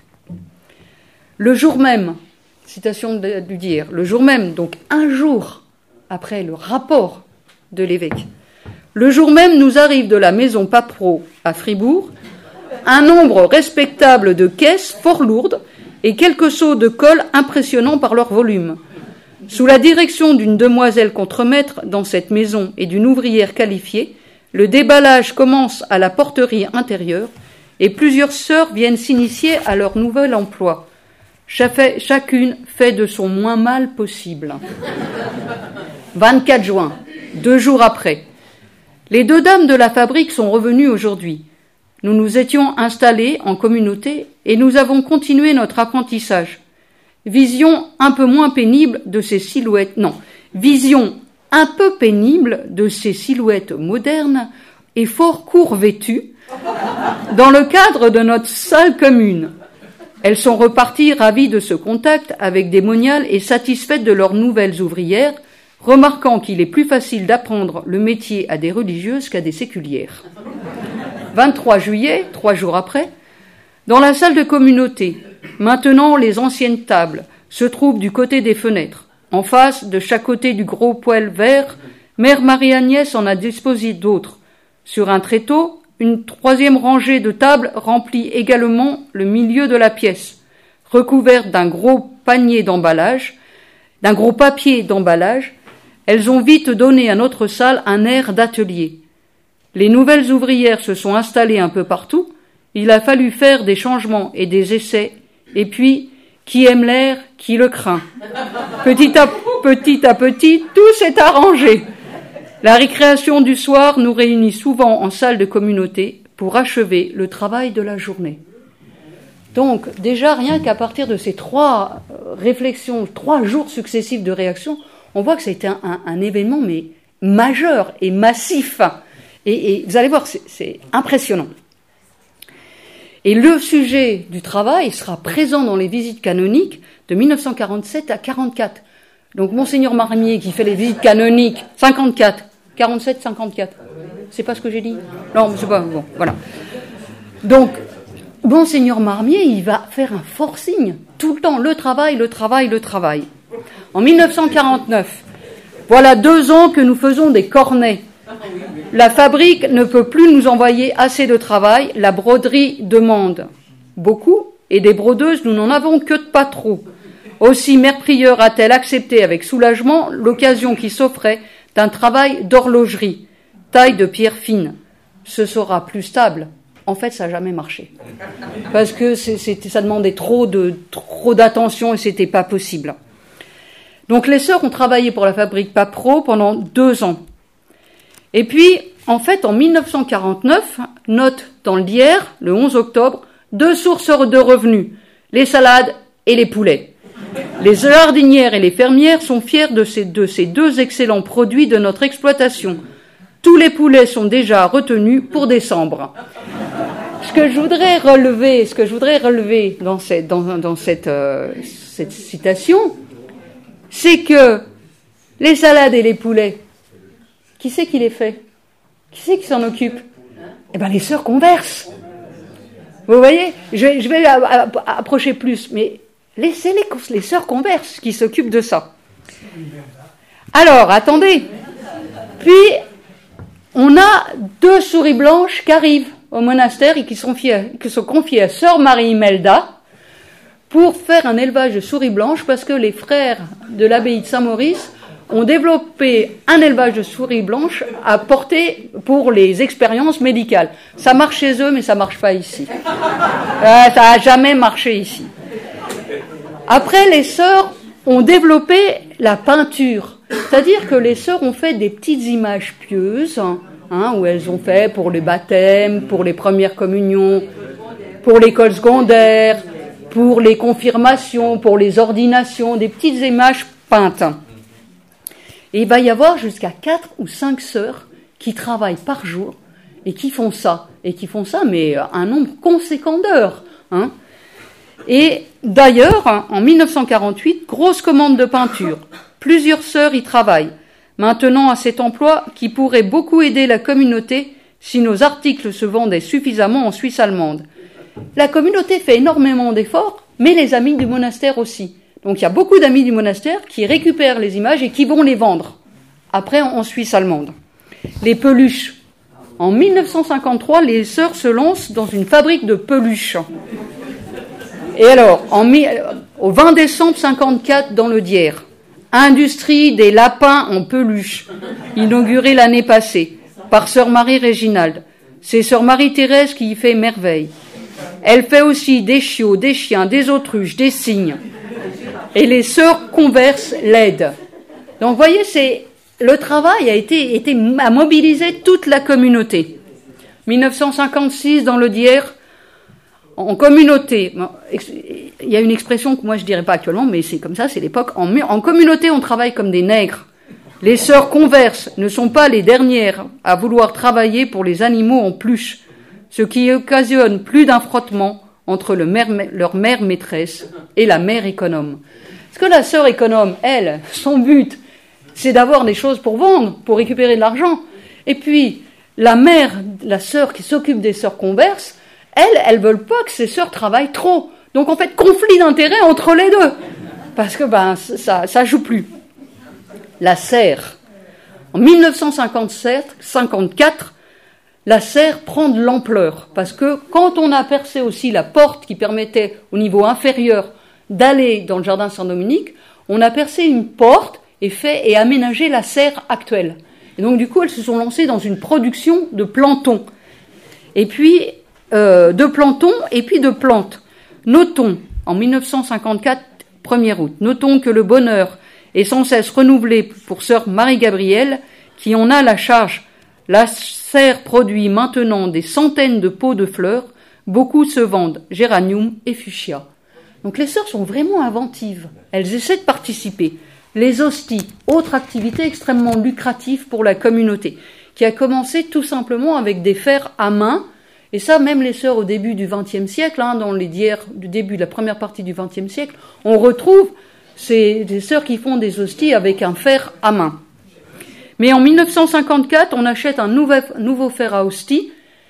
Le jour même, citation du dire, le jour même, donc un jour après le rapport de l'évêque, le jour même nous arrive de la maison Papereau à Fribourg un nombre respectable de caisses fort lourdes et quelques seaux de colle impressionnants par leur volume. Sous la direction d'une demoiselle contremaître dans cette maison et d'une ouvrière qualifiée, le déballage commence à la porterie intérieure et plusieurs sœurs viennent s'initier à leur nouvel emploi. Chacune fait de son moins mal possible. vingt-quatre juin, deux jours après. Les deux dames de la fabrique sont revenues aujourd'hui. Nous nous étions installés en communauté et nous avons continué notre apprentissage. Vision un peu moins pénible de ces silhouettes, non, vision un peu pénible de ces silhouettes modernes et fort court vêtues dans le cadre de notre salle commune. Elles sont reparties ravies de ce contact avec des moniales et satisfaites de leurs nouvelles ouvrières, remarquant qu'il est plus facile d'apprendre le métier à des religieuses qu'à des séculières. vingt-trois juillet, trois jours après, dans la salle de communauté, maintenant les anciennes tables se trouvent du côté des fenêtres. En face, de chaque côté du gros poêle vert, Mère Marie-Agnès en a disposé d'autres. Sur un tréteau, une troisième rangée de tables remplit également le milieu de la pièce, recouverte d'un gros panier d'emballage, d'un gros papier d'emballage. Elles ont vite donné à notre salle un air d'atelier. Les nouvelles ouvrières se sont installées un peu partout. Il a fallu faire des changements et des essais. Et puis, qui aime l'air, qui le craint. Petit à petit à petit, tout s'est arrangé. La récréation du soir nous réunit souvent en salle de communauté pour achever le travail de la journée. Donc, déjà, rien qu'à partir de ces trois réflexions, trois jours successifs de réaction, on voit que c'était un, un, un événement mais majeur et massif. Et, et vous allez voir, c'est, c'est impressionnant. Et le sujet du travail sera présent dans les visites canoniques de mille neuf cent quarante-sept à quarante-quatre. Donc, Monseigneur Marmier, qui fait les visites canoniques, cinquante-quatre, quarante-sept, cinquante-quatre. C'est pas ce que j'ai dit? Non, c'est pas, bon, voilà. Donc, Monseigneur Marmier, il va faire un forcing tout le temps, le travail, le travail, le travail. En mille neuf cent quarante-neuf, voilà deux ans que nous faisons des cornets. La fabrique ne peut plus nous envoyer assez de travail, la broderie demande beaucoup, et des brodeuses, nous n'en avons que pas trop. Aussi, Mère Prieure a-t-elle accepté avec soulagement l'occasion qui s'offrait d'un travail d'horlogerie, taille de pierre fine. Ce sera plus stable. En fait, ça n'a jamais marché. Parce que c'est, c'est, ça demandait trop, de, trop d'attention et c'était pas possible. Donc les sœurs ont travaillé pour la fabrique Papereau pendant deux ans. Et puis, en fait, en mille neuf cent quarante-neuf, note dans le Lierre, le onze octobre, deux sources de revenus, les salades et les poulets. Les jardinières et les fermières sont fiers de ces, de ces deux excellents produits de notre exploitation. Tous les poulets sont déjà retenus pour décembre. Ce que je voudrais relever, ce que je voudrais relever dans cette, dans, dans cette, euh, cette citation, c'est que les salades et les poulets, qui c'est qui les fait? Qui c'est qui s'en occupe? Eh bien, les sœurs conversent. Vous voyez, je vais, je vais approcher plus, mais laissez les, les sœurs conversent qui s'occupent de ça. Alors, attendez. Puis, on a deux souris blanches qui arrivent au monastère et qui sont, fiers, qui sont confiées à sœur Marie-Imelda pour faire un élevage de souris blanches parce que les frères de l'abbaye de Saint-Maurice ont développé un élevage de souris blanches à porter pour les expériences médicales. Ça marche chez eux, mais ça marche pas ici. Euh, ça a jamais marché ici. Après, les sœurs ont développé la peinture. C'est-à-dire que les sœurs ont fait des petites images pieuses, hein, où elles ont fait pour les baptêmes, pour les premières communions, pour l'école secondaire, pour les confirmations, pour les ordinations, des petites images peintes. Et il va y avoir jusqu'à quatre ou cinq sœurs qui travaillent par jour et qui font ça. Et qui font ça, mais un nombre conséquent d'heures. Hein. Et d'ailleurs, en dix-neuf cent quarante-huit, grosse commande de peinture. Plusieurs sœurs y travaillent, maintenant à cet emploi qui pourrait beaucoup aider la communauté si nos articles se vendaient suffisamment en Suisse allemande. La communauté fait énormément d'efforts, mais les amis du monastère aussi. Donc il y a beaucoup d'amis du monastère qui récupèrent les images et qui vont les vendre, après en Suisse allemande. Les peluches. En dix-neuf cent cinquante-trois, les sœurs se lancent dans une fabrique de peluches. Et alors, en, au vingt décembre cinquante-quatre, dans le Dier, industrie des lapins en peluche, inaugurée l'année passée, par sœur Marie-Réginald. C'est sœur Marie-Thérèse qui y fait merveille. Elle fait aussi des chiots, des chiens, des autruches, des cygnes. Et les sœurs conversent l'aide. Donc, vous voyez, c'est, le travail a été, été, a mobilisé toute la communauté. dix-neuf cent cinquante-six, dans le Dier, en communauté, il y a une expression que moi je dirais pas actuellement, mais c'est comme ça, c'est l'époque. En, en communauté, on travaille comme des nègres. Les sœurs converses ne sont pas les dernières à vouloir travailler pour les animaux en pluche, ce qui occasionne plus d'un frottement entre le mère, leur mère maîtresse et la mère économe. Parce que la sœur économe, elle, son but, c'est d'avoir des choses pour vendre, pour récupérer de l'argent. Et puis, la mère, la sœur qui s'occupe des sœurs converses, elles, elles veulent pas que ces sœurs travaillent trop. Donc, en fait, conflit d'intérêts entre les deux. Parce que, ben, ça, ça joue plus. La serre. En dix-neuf cent cinquante-sept, cinquante-quatre, la serre prend de l'ampleur. Parce que quand on a percé aussi la porte qui permettait, au niveau inférieur, d'aller dans le jardin Saint-Dominique, on a percé une porte et fait, et aménagé la serre actuelle. Et donc, du coup, elles se sont lancées dans une production de plantons. Et puis, Euh, de plantons et puis de plantes. Notons, en dix-neuf cent cinquante-quatre, premier août, notons que le bonheur est sans cesse renouvelé pour sœur Marie-Gabrielle, qui en a la charge. La serre produit maintenant des centaines de pots de fleurs, beaucoup se vendent, géranium et fuchsia. Donc les sœurs sont vraiment inventives, elles essaient de participer. Les hosties, autre activité extrêmement lucrative pour la communauté, qui a commencé tout simplement avec des fers à main. Et ça, même les sœurs au début du vingtième siècle, hein, dans les dières du début de la première partie du vingtième siècle, on retrouve ces, des sœurs qui font des hosties avec un fer à main. Mais en dix-neuf cent cinquante-quatre, on achète un nouveau, nouveau fer à hostie,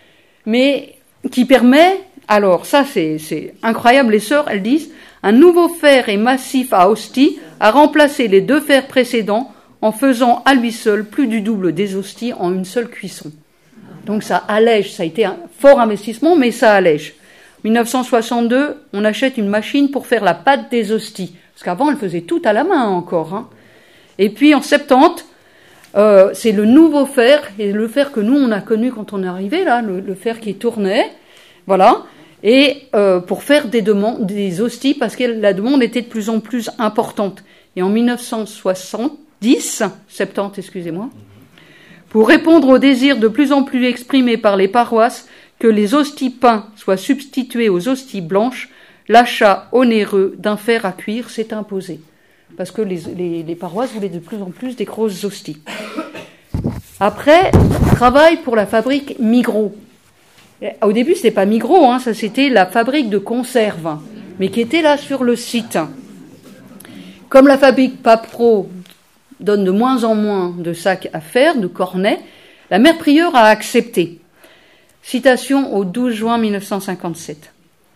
mais qui permet, alors ça c'est, c'est incroyable, les sœurs, elles disent, un nouveau fer et massif à hostie a remplacé les deux fers précédents en faisant à lui seul plus du double des hosties en une seule cuisson. Donc ça allège, ça a été un fort investissement, mais ça allège. dix-neuf cent soixante-deux, on achète une machine pour faire la pâte des hosties. Parce qu'avant, elle faisait tout à la main encore. Hein. Et puis en soixante-dix, euh, c'est le nouveau fer, et le fer que nous, on a connu quand on est arrivé, là, le, le fer qui tournait, voilà, et euh, pour faire des, demandes, des hosties, parce que la demande était de plus en plus importante. Et en dix-neuf cent soixante-dix, soixante-dix, excusez-moi, pour répondre au désir de plus en plus exprimé par les paroisses que les hosties peints soient substituées aux hosties blanches, l'achat onéreux d'un fer à cuire s'est imposé. Parce que les, les, les paroisses voulaient de plus en plus des grosses hosties. Après, travail pour la fabrique Migros. Au début, c'était pas Migros, hein, ça c'était la fabrique de conserves, mais qui était là sur le site. Comme la fabrique Papro donne de moins en moins de sacs à faire, de cornets, la mère prieure a accepté. Citation au douze juin mille neuf cent cinquante-sept.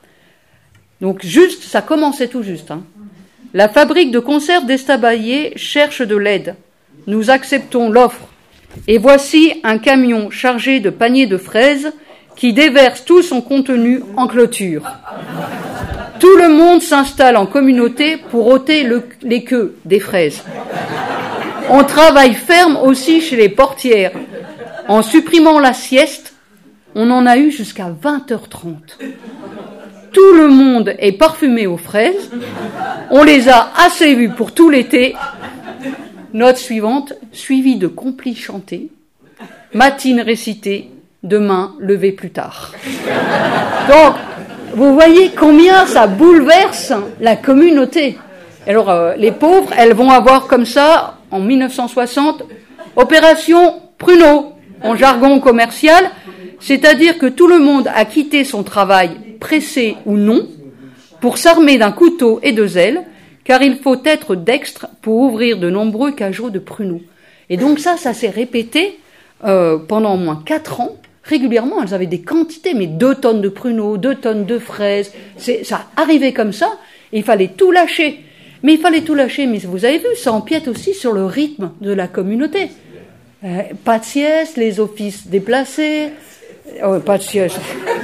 Donc juste, ça commençait tout juste. Hein. La fabrique de conserves d'Estabaillé cherche de l'aide. Nous acceptons l'offre. Et voici un camion chargé de paniers de fraises qui déverse tout son contenu en clôture. Tout le monde s'installe en communauté pour ôter le, les queues des fraises. On travaille ferme aussi chez les portières. En supprimant la sieste, on en a eu jusqu'à vingt heures trente. Tout le monde est parfumé aux fraises. On les a assez vus pour tout l'été. Note suivante, suivie de complis chantés, matine récitée, demain levé plus tard. Donc, vous voyez combien ça bouleverse la communauté. Alors, euh, les pauvres, elles vont avoir comme ça, en mille neuf cent soixante, opération pruneau, en jargon commercial, c'est-à-dire que tout le monde a quitté son travail, pressé ou non, pour s'armer d'un couteau et de zèle, car il faut être dextre pour ouvrir de nombreux cageots de pruneaux. Et donc ça, ça s'est répété euh, pendant au moins quatre ans. Régulièrement, elles avaient des quantités, mais deux tonnes de pruneaux, deux tonnes de fraises. C'est, ça arrivait comme ça, et il fallait tout lâcher. Mais il fallait tout lâcher, mais vous avez vu, ça empiète aussi sur le rythme de la communauté. Euh, pas de sieste, les offices déplacés, euh, pas de sieste.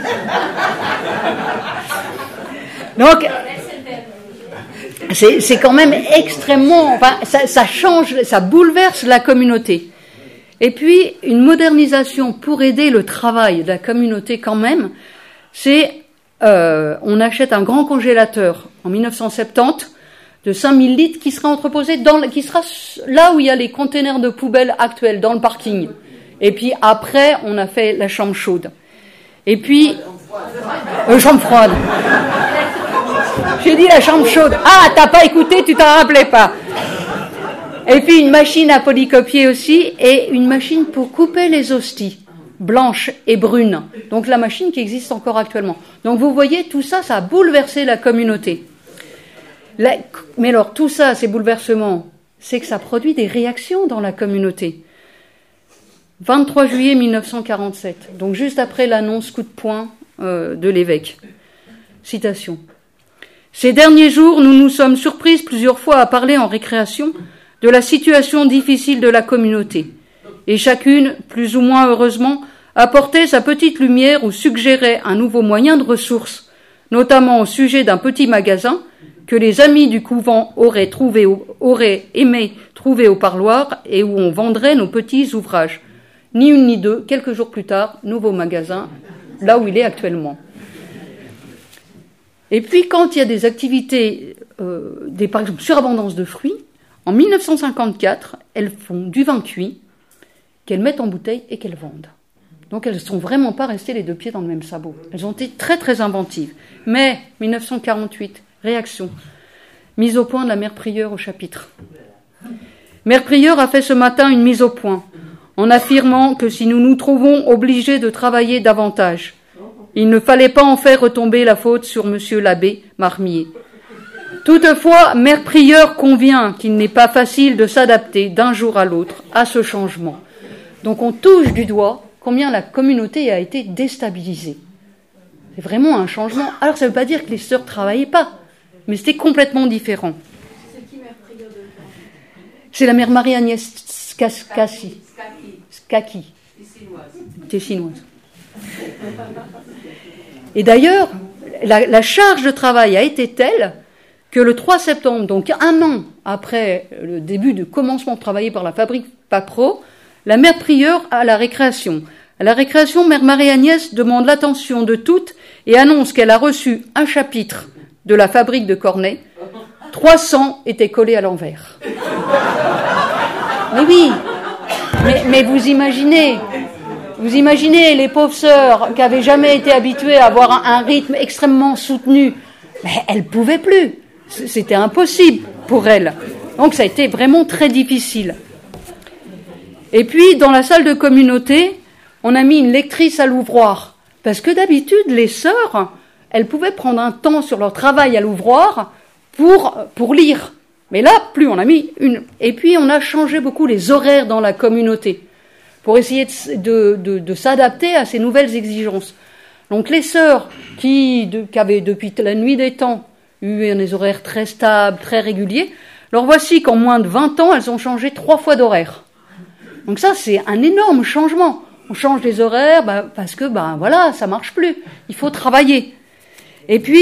Donc, c'est, c'est quand même extrêmement, enfin, ça, ça change, ça bouleverse la communauté. Et puis, une modernisation pour aider le travail de la communauté quand même, c'est, euh, on achète un grand congélateur en mille neuf cent soixante-dix de cinq mille litres qui sera entreposé dans, qui sera là où il y a les containers de poubelles actuels, dans le parking. Et puis après, on a fait la chambre chaude. Et puis, euh, chambre froide. J'ai dit la chambre chaude. Ah, t'as pas écouté, tu t'en rappelais pas. Et puis une machine à polycopier aussi, et une machine pour couper les hosties, blanches et brunes. Donc la machine qui existe encore actuellement. Donc vous voyez, tout ça, ça a bouleversé la communauté. La, mais alors tout ça, ces bouleversements, c'est que ça produit des réactions dans la communauté. vingt-trois juillet mille neuf cent quarante-sept, donc juste après l'annonce coup de poing euh, de l'évêque. Citation. Ces derniers jours, nous nous sommes surprises plusieurs fois à parler en récréation de la situation difficile de la communauté, et chacune, plus ou moins heureusement, apportait sa petite lumière ou suggérait un nouveau moyen de ressources, notamment au sujet d'un petit magasin que les amis du couvent auraient, trouvé au, auraient aimé trouver au parloir et où on vendrait nos petits ouvrages. Ni une ni deux, quelques jours plus tard, nouveau magasin, là où il est actuellement. Et puis quand il y a des activités, euh, des, par exemple surabondance de fruits, en mille neuf cent cinquante-quatre, elles font du vin cuit, qu'elles mettent en bouteille et qu'elles vendent. Donc elles ne sont vraiment pas restées les deux pieds dans le même sabot. Elles ont été très très inventives. Mais mille neuf cent quarante-huit, réaction. Mise au point de la mère prieure au chapitre. Mère prieure a fait ce matin une mise au point, en affirmant que si nous nous trouvons obligés de travailler davantage, il ne fallait pas en faire retomber la faute sur monsieur l'abbé Marmier. Toutefois, mère prieure convient qu'il n'est pas facile de s'adapter d'un jour à l'autre à ce changement. Donc on touche du doigt combien la communauté a été déstabilisée. C'est vraiment un changement. Alors ça ne veut pas dire que les sœurs ne travaillaient pas, mais c'était complètement différent. C'est qui mère prieure de temps ? C'est la mère Marie-Agnès Scacchi. Scacchi. Tessinoise. Et d'ailleurs, la, la charge de travail a été telle que le trois septembre, donc un an après le début du commencement de travailler par la fabrique Papro, la mère prieure à la récréation. À la récréation, mère Marie-Agnès demande l'attention de toutes et annonce qu'elle a reçu un chapitre de la fabrique de Cornet. trois cents étaient collés à l'envers. Mais oui, mais, mais vous imaginez, vous imaginez les pauvres sœurs qui n'avaient jamais été habituées à avoir un, un rythme extrêmement soutenu. Mais elles ne pouvaient plus. C'était impossible pour elles. Donc ça a été vraiment très difficile. Et puis, dans la salle de communauté, on a mis une lectrice à l'ouvroir. Parce que d'habitude, les sœurs, elles pouvaient prendre un temps sur leur travail à l'ouvroir pour, pour lire. Mais là, plus, on a mis une. Et puis, on a changé beaucoup les horaires dans la communauté pour essayer de, de, de, de s'adapter à ces nouvelles exigences. Donc, les sœurs qui, de, qui avaient depuis la nuit des temps eu des horaires très stables, très réguliers, alors voici qu'en moins de vingt ans, elles ont changé trois fois d'horaire. Donc ça, c'est un énorme changement. On change les horaires bah, parce que, bah, voilà, ça marche plus. Il faut travailler. Et puis,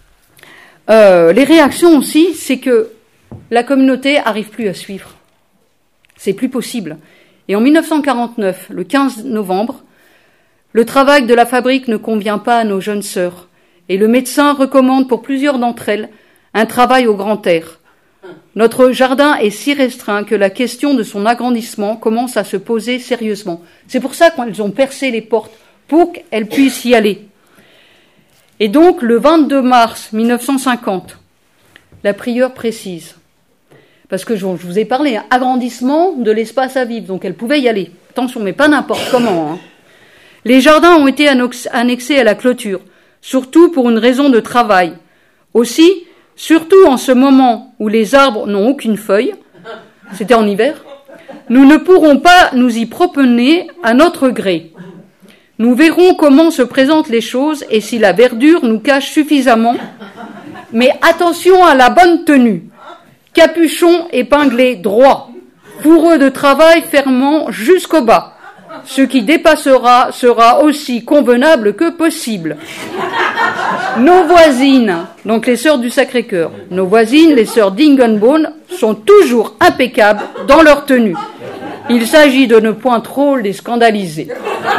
euh, les réactions aussi, c'est que la communauté arrive plus à suivre. C'est plus possible. Et en mille neuf cent quarante-neuf, le quinze novembre, le travail de la fabrique ne convient pas à nos jeunes sœurs. Et le médecin recommande pour plusieurs d'entre elles un travail au grand air. Notre jardin est si restreint que la question de son agrandissement commence à se poser sérieusement. C'est pour ça qu'elles ont percé les portes, pour qu'elles puissent y aller. Et donc, le vingt-deux mars mille neuf cent cinquante, la prieure précise, parce que je vous ai parlé, hein, agrandissement de l'espace à vivre, donc elles pouvaient y aller. Attention, mais pas n'importe comment. Hein. Les jardins ont été annexés à la clôture, surtout pour une raison de travail. Aussi, surtout en ce moment où les arbres n'ont aucune feuille, c'était en hiver, nous ne pourrons pas nous y promener à notre gré. Nous verrons comment se présentent les choses et si la verdure nous cache suffisamment. Mais attention à la bonne tenue. Capuchon épinglé droit, fourreux de travail fermant jusqu'au bas. Ce qui dépassera sera aussi convenable que possible. Nos voisines, donc les sœurs du Sacré-Cœur, nos voisines, les sœurs d'Ingenbone, sont toujours impeccables dans leur tenue. Il s'agit de ne point trop les scandaliser.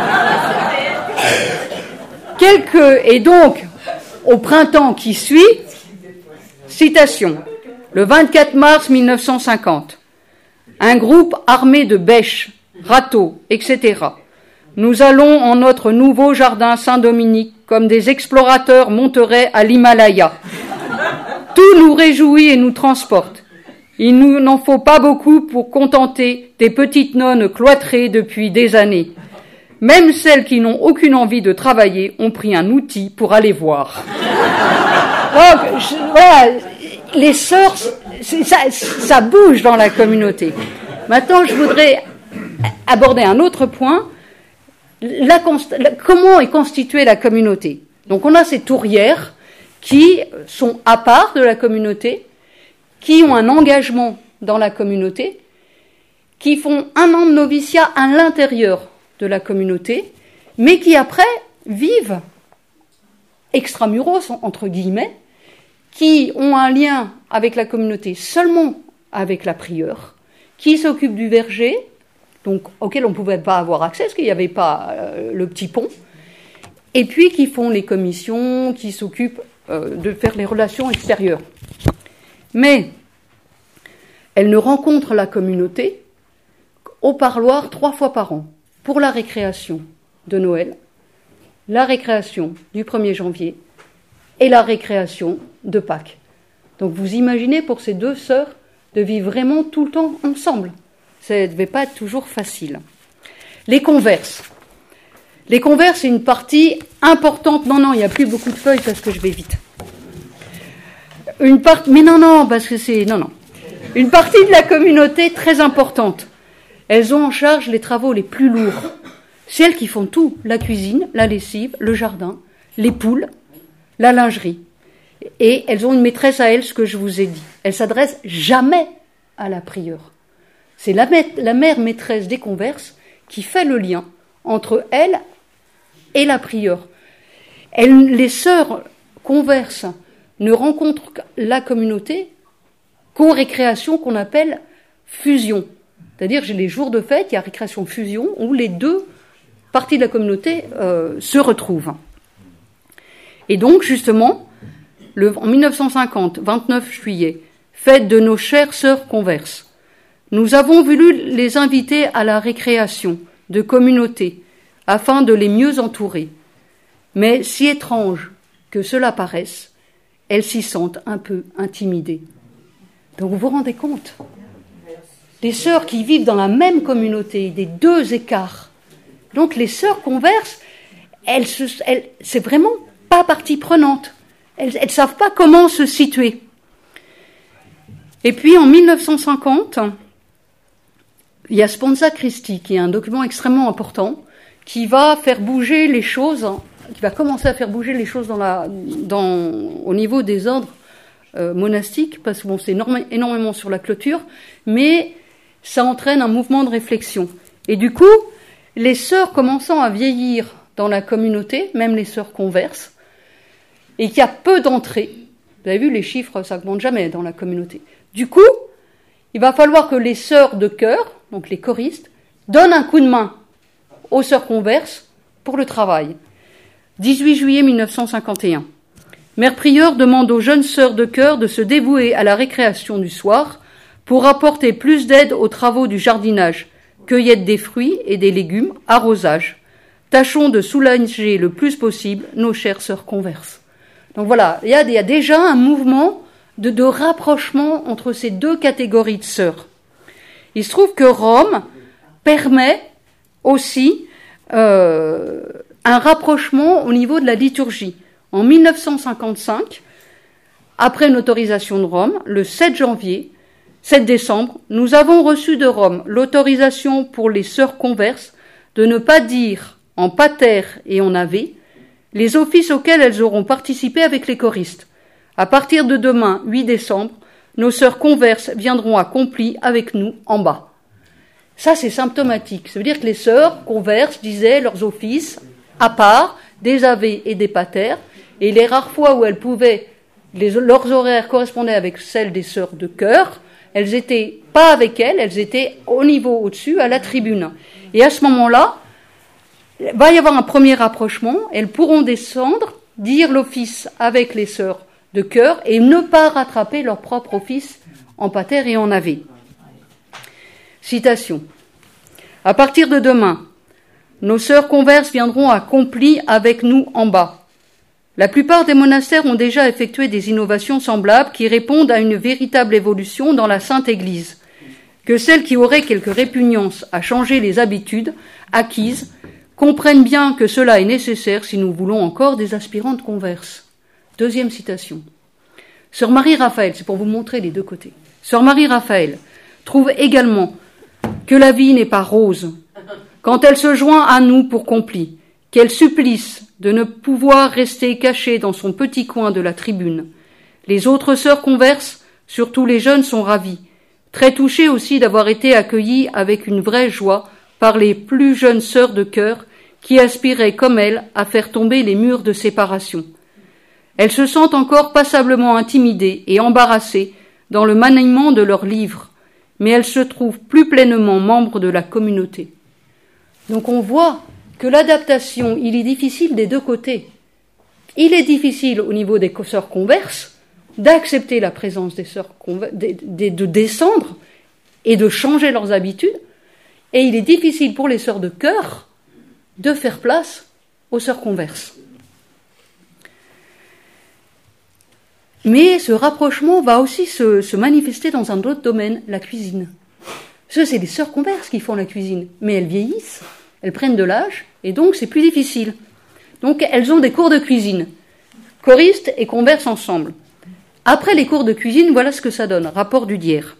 Quelques, et donc, au printemps qui suit, citation, le vingt-quatre mars mille neuf cent cinquante, un groupe armé de bêches, râteaux, et cetera. Nous allons en notre nouveau jardin Saint-Dominique comme des explorateurs monteraient à l'Himalaya. Tout nous réjouit et nous transporte. Il n'en faut pas beaucoup pour contenter des petites nonnes cloîtrées depuis des années. Même celles qui n'ont aucune envie de travailler ont pris un outil pour aller voir. Donc, je, voilà, les sœurs, ça, ça bouge dans la communauté. Maintenant, je voudrais aborder un autre point. La, la, comment est constituée la communauté? Donc, on a ces tourières qui sont à part de la communauté, qui ont un engagement dans la communauté, qui font un an de noviciat à l'intérieur de la communauté, mais qui après vivent extramuros, entre guillemets, qui ont un lien avec la communauté seulement avec la prieure, qui s'occupent du verger, donc auquel on ne pouvait pas avoir accès, parce qu'il n'y avait pas euh, le petit pont, et puis qui font les commissions, qui s'occupent euh, de faire les relations extérieures. Mais elles ne rencontrent la communauté au parloir trois fois par an, pour la récréation de Noël, la récréation du premier janvier et la récréation de Pâques. Donc vous imaginez pour ces deux sœurs de vivre vraiment tout le temps ensemble. Ça ne devait pas être toujours facile. Les converses. Les converses, c'est une partie importante. Non, non, il n'y a plus beaucoup de feuilles parce que je vais vite. Une part... Mais non, non, parce que c'est... Non, non. Une partie de la communauté très importante. Elles ont en charge les travaux les plus lourds. C'est elles qui font tout. La cuisine, la lessive, le jardin, les poules, la lingerie. Et elles ont une maîtresse à elles, ce que je vous ai dit. Elles s'adressent jamais à la prieure. C'est la, ma- la mère maîtresse des converses qui fait le lien entre elle et la prieure. Elle, les sœurs converses ne rencontrent la communauté qu'aux récréations qu'on appelle fusion. C'est-à-dire, j'ai les jours de fête, il y a récréation fusion, où les deux parties de la communauté euh, se retrouvent. Et donc, justement, le, en mille neuf cent cinquante, vingt-neuf juillet, fête de nos chères sœurs converses, nous avons voulu les inviter à la récréation de communauté, afin de les mieux entourer. Mais, si étrange que cela paraisse, elles s'y sentent un peu intimidées. Donc, vous vous rendez compte ? Les sœurs qui vivent dans la même communauté, des deux écarts. Donc les sœurs converses, elles, se, elles c'est vraiment pas partie prenante. Elles ne savent pas comment se situer. Et puis en mille neuf cent cinquante, il y a Sponsa Christi, qui est un document extrêmement important, qui va faire bouger les choses, qui va commencer à faire bouger les choses dans la, dans, au niveau des ordres euh, monastiques, parce que bon, c'est énorme, énormément sur la clôture, mais ça entraîne un mouvement de réflexion. Et du coup, les sœurs commençant à vieillir dans la communauté, même les sœurs converses, et qu'il y a peu d'entrées, vous avez vu, les chiffres, ça n'augmente jamais dans la communauté. Du coup, il va falloir que les sœurs de cœur, donc les choristes, donnent un coup de main aux sœurs converses pour le travail. dix-huit juillet mille neuf cent cinquante et un. Mère Prieure demande aux jeunes sœurs de chœur de se dévouer à la récréation du soir pour apporter plus d'aide aux travaux du jardinage, cueillette des fruits et des légumes, arrosage. Tâchons de soulager le plus possible nos chères sœurs converses. Donc voilà, il y a, il y a déjà un mouvement de, de rapprochement entre ces deux catégories de sœurs. Il se trouve que Rome permet aussi euh, un rapprochement au niveau de la liturgie. En mille neuf cent cinquante-cinq, après une autorisation de Rome, le sept janvier, sept décembre, nous avons reçu de Rome l'autorisation pour les sœurs converses de ne pas dire en pater et en ave les offices auxquels elles auront participé avec les choristes. À partir de demain, huit décembre, nos sœurs converses viendront accomplir avec nous en bas. Ça, c'est symptomatique. Ça veut dire que les sœurs converses disaient leurs offices à part, des ave et des pater, et les rares fois où elles pouvaient, les, leurs horaires correspondaient avec celles des sœurs de chœur, elles étaient pas avec elles, elles étaient au niveau au-dessus, à la tribune. Et à ce moment-là, il va y avoir un premier rapprochement, elles pourront descendre, dire l'office avec les sœurs de chœur et ne pas rattraper leur propre office en pater et en ave. Citation. À partir de demain, nos sœurs converses viendront accomplir avec nous en bas. La plupart des monastères ont déjà effectué des innovations semblables qui répondent à une véritable évolution dans la Sainte Église, que celles qui auraient quelque répugnance à changer les habitudes acquises comprennent bien que cela est nécessaire si nous voulons encore des aspirantes converses. Deuxième citation. Sœur Marie-Raphaël, c'est pour vous montrer les deux côtés. Sœur Marie-Raphaël trouve également que la vie n'est pas rose quand elle se joint à nous pour compli, quel supplice de ne pouvoir rester cachée dans son petit coin de la tribune. Les autres sœurs converses, surtout les jeunes, sont ravies, très touchées aussi d'avoir été accueillies avec une vraie joie par les plus jeunes sœurs de chœur qui aspiraient comme elles à faire tomber les murs de séparation. Elles se sentent encore passablement intimidées et embarrassées dans le maniement de leurs livres, mais elles se trouvent plus pleinement membres de la communauté. Donc on voit que l'adaptation, il est difficile des deux côtés. Il est difficile au niveau des sœurs converses d'accepter la présence des sœurs converses, de, de, de descendre et de changer leurs habitudes, et il est difficile pour les sœurs de chœur de faire place aux sœurs converses. Mais ce rapprochement va aussi se, se manifester dans un autre domaine, la cuisine. Parce que c'est les sœurs converses qui font la cuisine, mais elles vieillissent, elles prennent de l'âge, et donc c'est plus difficile. Donc elles ont des cours de cuisine, choristes et converses ensemble. Après les cours de cuisine, voilà ce que ça donne, rapport d'Udière.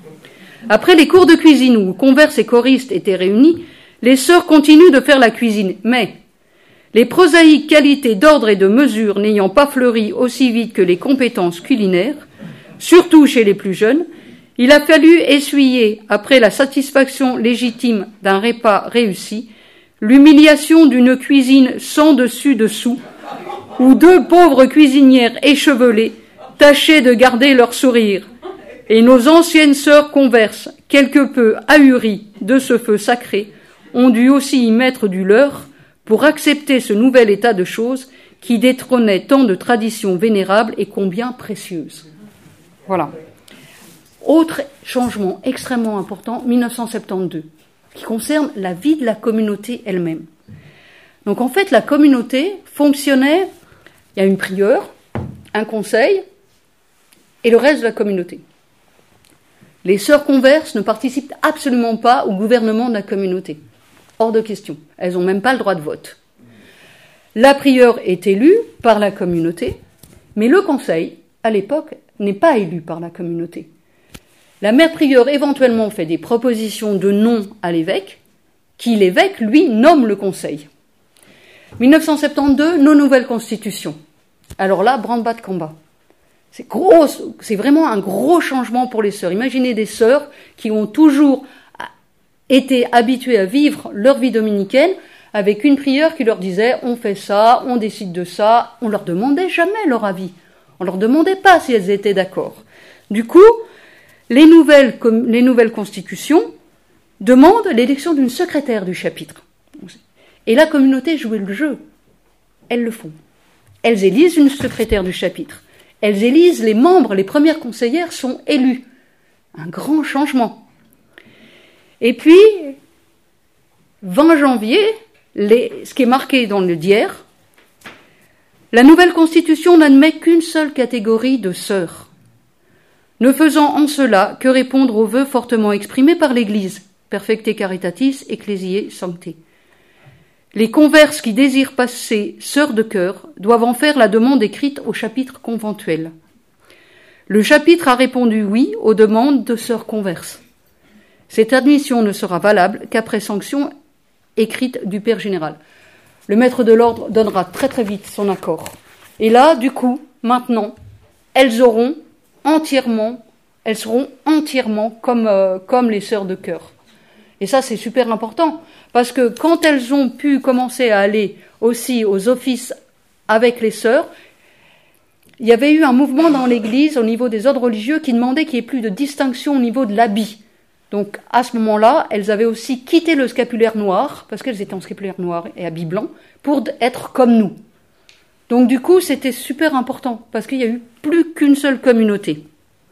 Après les cours de cuisine où converses et choristes étaient réunis, les sœurs continuent de faire la cuisine, mais les prosaïques qualités d'ordre et de mesure n'ayant pas fleuri aussi vite que les compétences culinaires, surtout chez les plus jeunes, il a fallu essuyer, après la satisfaction légitime d'un repas réussi, l'humiliation d'une cuisine sans dessus-dessous, où deux pauvres cuisinières échevelées tâchaient de garder leur sourire, et nos anciennes sœurs converses, quelque peu ahuries de ce feu sacré, ont dû aussi y mettre du leur pour accepter ce nouvel état de choses qui détrônait tant de traditions vénérables et combien précieuses. Voilà. Autre changement extrêmement important, mille neuf cent soixante-douze, qui concerne la vie de la communauté elle-même. Donc en fait, la communauté fonctionnait, il y a une prieure, un conseil, et le reste de la communauté. Les sœurs converses ne participent absolument pas au gouvernement de la communauté. Hors de question. Elles n'ont même pas le droit de vote. La prieure est élue par la communauté, mais le conseil, à l'époque, n'est pas élu par la communauté. La mère prieure éventuellement fait des propositions de nom à l'évêque, qui l'évêque, lui, nomme le conseil. mille neuf cent soixante-douze, nos nouvelles constitutions. Alors là, branle-bas de combat. C'est gros, c'est vraiment un gros changement pour les sœurs. Imaginez des sœurs qui ont toujours été habituées à vivre leur vie dominicaine avec une prieure qui leur disait « on fait ça, on décide de ça ». On leur demandait jamais leur avis. On leur demandait pas si elles étaient d'accord. Du coup, les nouvelles, les nouvelles constitutions demande l'élection d'une secrétaire du chapitre. Et la communauté jouait le jeu. Elles le font. Elles élisent une secrétaire du chapitre. Elles élisent les membres, les premières conseillères sont élues. Un grand changement. Et puis, vingt janvier, les, ce qui est marqué dans le diaire, la nouvelle constitution n'admet qu'une seule catégorie de sœurs, ne faisant en cela que répondre aux vœux fortement exprimés par l'Église, perfecte caritatis ecclesiae sancte. Les converses qui désirent passer sœurs de cœur doivent en faire la demande écrite au chapitre conventuel. Le chapitre a répondu oui aux demandes de sœurs converses. Cette admission ne sera valable qu'après sanction écrite du Père général. Le maître de l'ordre donnera très très vite son accord. Et là, du coup, maintenant, elles auront entièrement, elles seront entièrement comme, euh, comme les sœurs de cœur. Et ça, c'est super important, parce que quand elles ont pu commencer à aller aussi aux offices avec les sœurs, il y avait eu un mouvement dans l'Église au niveau des ordres religieux qui demandait qu'il n'y ait plus de distinction au niveau de l'habit. Donc à ce moment-là, elles avaient aussi quitté le scapulaire noir, parce qu'elles étaient en scapulaire noir et habit blanc, pour être comme nous. Donc du coup, c'était super important, parce qu'il n'y a eu plus qu'une seule communauté.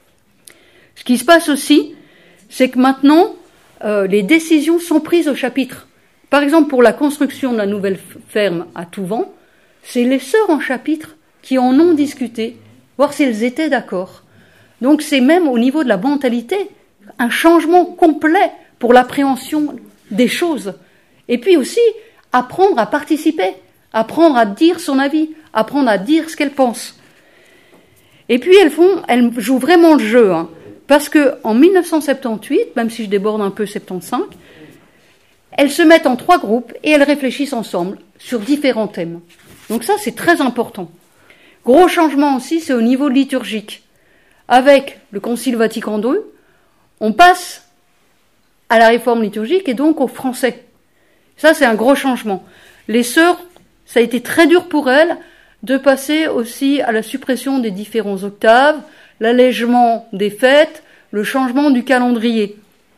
Ce qui se passe aussi, c'est que maintenant, euh, les décisions sont prises au chapitre. Par exemple, pour la construction de la nouvelle ferme à Touvent, c'est les sœurs en chapitre qui en ont discuté, voir si elles étaient d'accord. Donc c'est même au niveau de la mentalité un changement complet pour l'appréhension des choses. Et puis aussi, apprendre à participer, apprendre à dire son avis, apprendre à dire ce qu'elles pensent. Et puis elles font, elles jouent vraiment le jeu, hein, parce que en dix-neuf cent soixante-dix-huit, même si je déborde un peu soixante-quinze, elles se mettent en trois groupes et elles réfléchissent ensemble sur différents thèmes. Donc ça, c'est très important. Gros changement aussi, c'est au niveau liturgique. Avec le Concile Vatican deux, on passe à la réforme liturgique et donc au français. Ça, c'est un gros changement. Les sœurs, ça a été très dur pour elles de passer aussi à la suppression des différents octaves, l'allègement des fêtes, le changement du calendrier.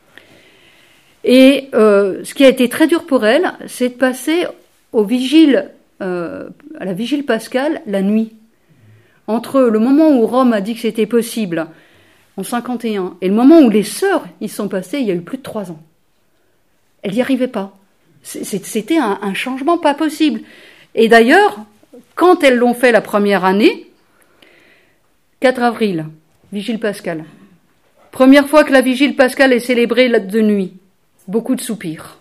Et euh, ce qui a été très dur pour elles, c'est de passer au vigile, euh, à la vigile pascale la nuit. Entre le moment où Rome a dit que c'était possible, en cinquante et un, et le moment où les sœurs y sont passées, il y a eu plus de trois ans. Elles n'y arrivaient pas. C'était un, un changement pas possible. Et d'ailleurs, quand elles l'ont fait la première année, quatre avril, vigile pascale. Première fois que la vigile pascale est célébrée de nuit. Beaucoup de soupirs.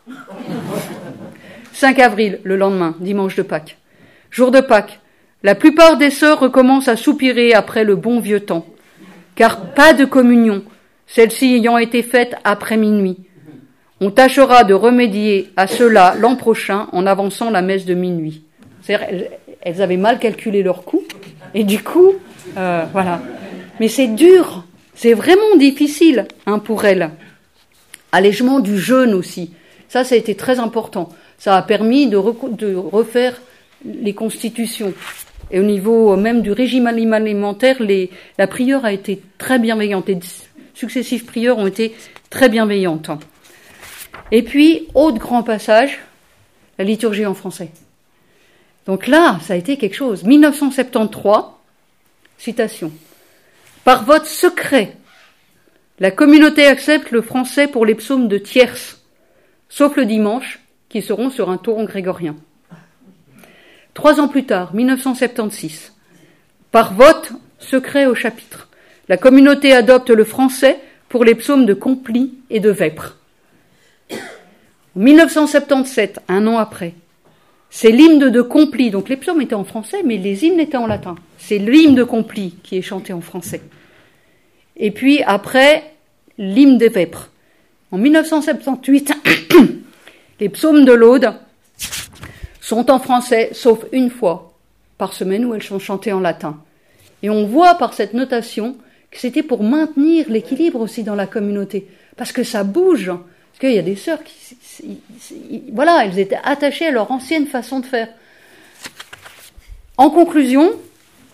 cinq avril, le lendemain, dimanche de Pâques. Jour de Pâques. La plupart des sœurs recommencent à soupirer après le bon vieux temps, car pas de communion, celle-ci ayant été faite après minuit. On tâchera de remédier à cela l'an prochain en avançant la messe de minuit. C'est-à-dire, elles, elles avaient mal calculé leur coût, et du coup, euh, voilà. Mais c'est dur, c'est vraiment difficile hein, pour elles. Allègement du jeûne aussi, ça, ça a été très important. Ça a permis de, re- de refaire les constitutions. Et au niveau même du régime alimentaire, les, la prieure a été très bienveillante. Les successives prieures ont été très bienveillantes. Et puis, autre grand passage, la liturgie en français. Donc là, ça a été quelque chose. dix-neuf cent soixante-treize, citation. Par vote secret, la communauté accepte le français pour les psaumes de tierce, sauf le dimanche, qui seront sur un ton grégorien. Trois ans plus tard, dix-neuf cent soixante-seize, par vote secret au chapitre, la communauté adopte le français pour les psaumes de Complis et de Vêpres. En dix-neuf cent soixante-dix-sept, un an après, c'est l'hymne de Complis, donc les psaumes étaient en français, mais les hymnes étaient en latin. C'est l'hymne de Complis qui est chanté en français. Et puis après, l'hymne des Vêpres. En dix-neuf cent soixante-dix-huit, les psaumes de l'Aude sont en français, sauf une fois par semaine où elles sont chantées en latin. Et on voit par cette notation que c'était pour maintenir l'équilibre aussi dans la communauté, parce que ça bouge, parce qu'il y a des sœurs qui, voilà, elles étaient attachées à leur ancienne façon de faire. En conclusion,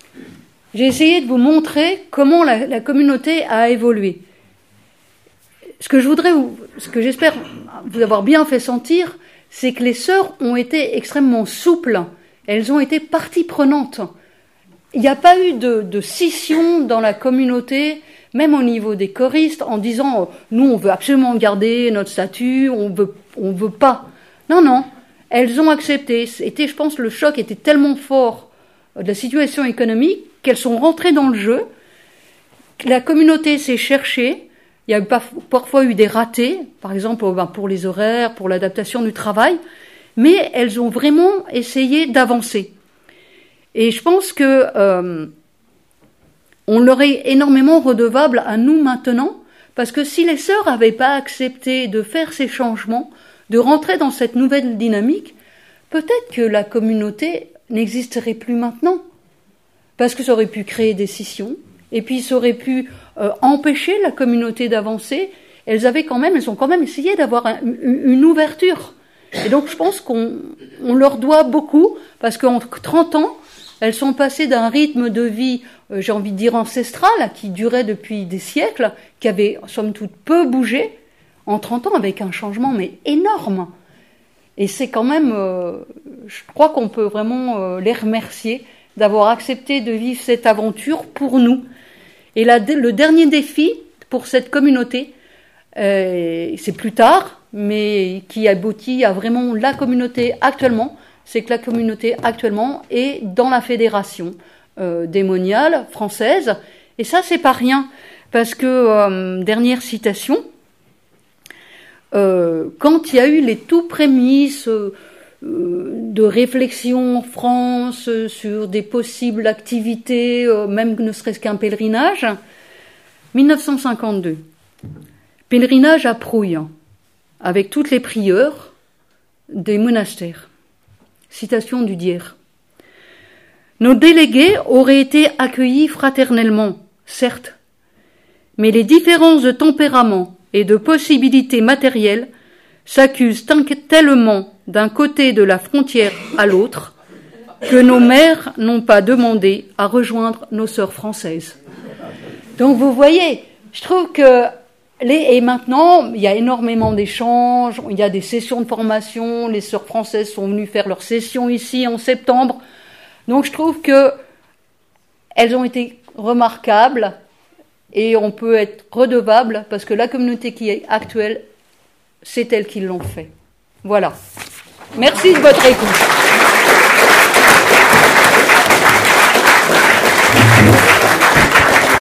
j'ai essayé de vous montrer comment la, la communauté a évolué. ce que je voudrais, vous, ce que j'espère vous avoir bien fait sentir, c'est que les sœurs ont été extrêmement souples. Elles ont été partie prenante. Il n'y a pas eu de, de scission dans la communauté, même au niveau des choristes, en disant « nous, on veut absolument garder notre statut, on veut, on veut pas ». Non, non, elles ont accepté. C'était, je pense, le choc était tellement fort de la situation économique qu'elles sont rentrées dans le jeu. La communauté s'est cherchée. Il y a parfois eu des ratés, par exemple pour les horaires, pour l'adaptation du travail, mais elles ont vraiment essayé d'avancer. Et je pense que euh, on leur est énormément redevable à nous maintenant, parce que si les sœurs n'avaient pas accepté de faire ces changements, de rentrer dans cette nouvelle dynamique, peut-être que la communauté n'existerait plus maintenant, parce que ça aurait pu créer des scissions, et puis ça aurait pu euh, empêcher la communauté d'avancer. Elles avaient quand même, elles ont quand même essayé d'avoir un, une ouverture. Et donc je pense qu'on on leur doit beaucoup, parce qu'en trente ans, elles sont passées d'un rythme de vie, euh, j'ai envie de dire ancestral, qui durait depuis des siècles, qui avait somme toute peu bougé, en trente ans avec un changement mais énorme. Et c'est quand même, euh, je crois qu'on peut vraiment euh, les remercier d'avoir accepté de vivre cette aventure pour nous. Et la, le dernier défi pour cette communauté, euh, c'est plus tard, mais qui aboutit à vraiment la communauté actuellement, c'est que la communauté actuellement est dans la fédération euh, démoniale française. Et ça, c'est pas rien, parce que, euh, dernière citation, euh, quand il y a eu les tout prémices euh, de réflexion en France euh, sur des possibles activités, euh, même ne serait-ce qu'un pèlerinage, dix-neuf cent cinquante-deux, pèlerinage à Prouille, avec toutes les prieures des monastères. Citation du Dier. Nos délégués auraient été accueillis fraternellement, certes, mais les différences de tempérament et de possibilités matérielles s'accusent tellement d'un côté de la frontière à l'autre que nos mères n'ont pas demandé à rejoindre nos sœurs françaises. Donc vous voyez, je trouve que les, et maintenant, il y a énormément d'échanges, il y a des sessions de formation, les sœurs françaises sont venues faire leurs sessions ici en septembre. Donc je trouve que elles ont été remarquables et on peut être redevable parce que la communauté qui est actuelle, c'est elles qui l'ont fait. Voilà. Merci de votre écoute.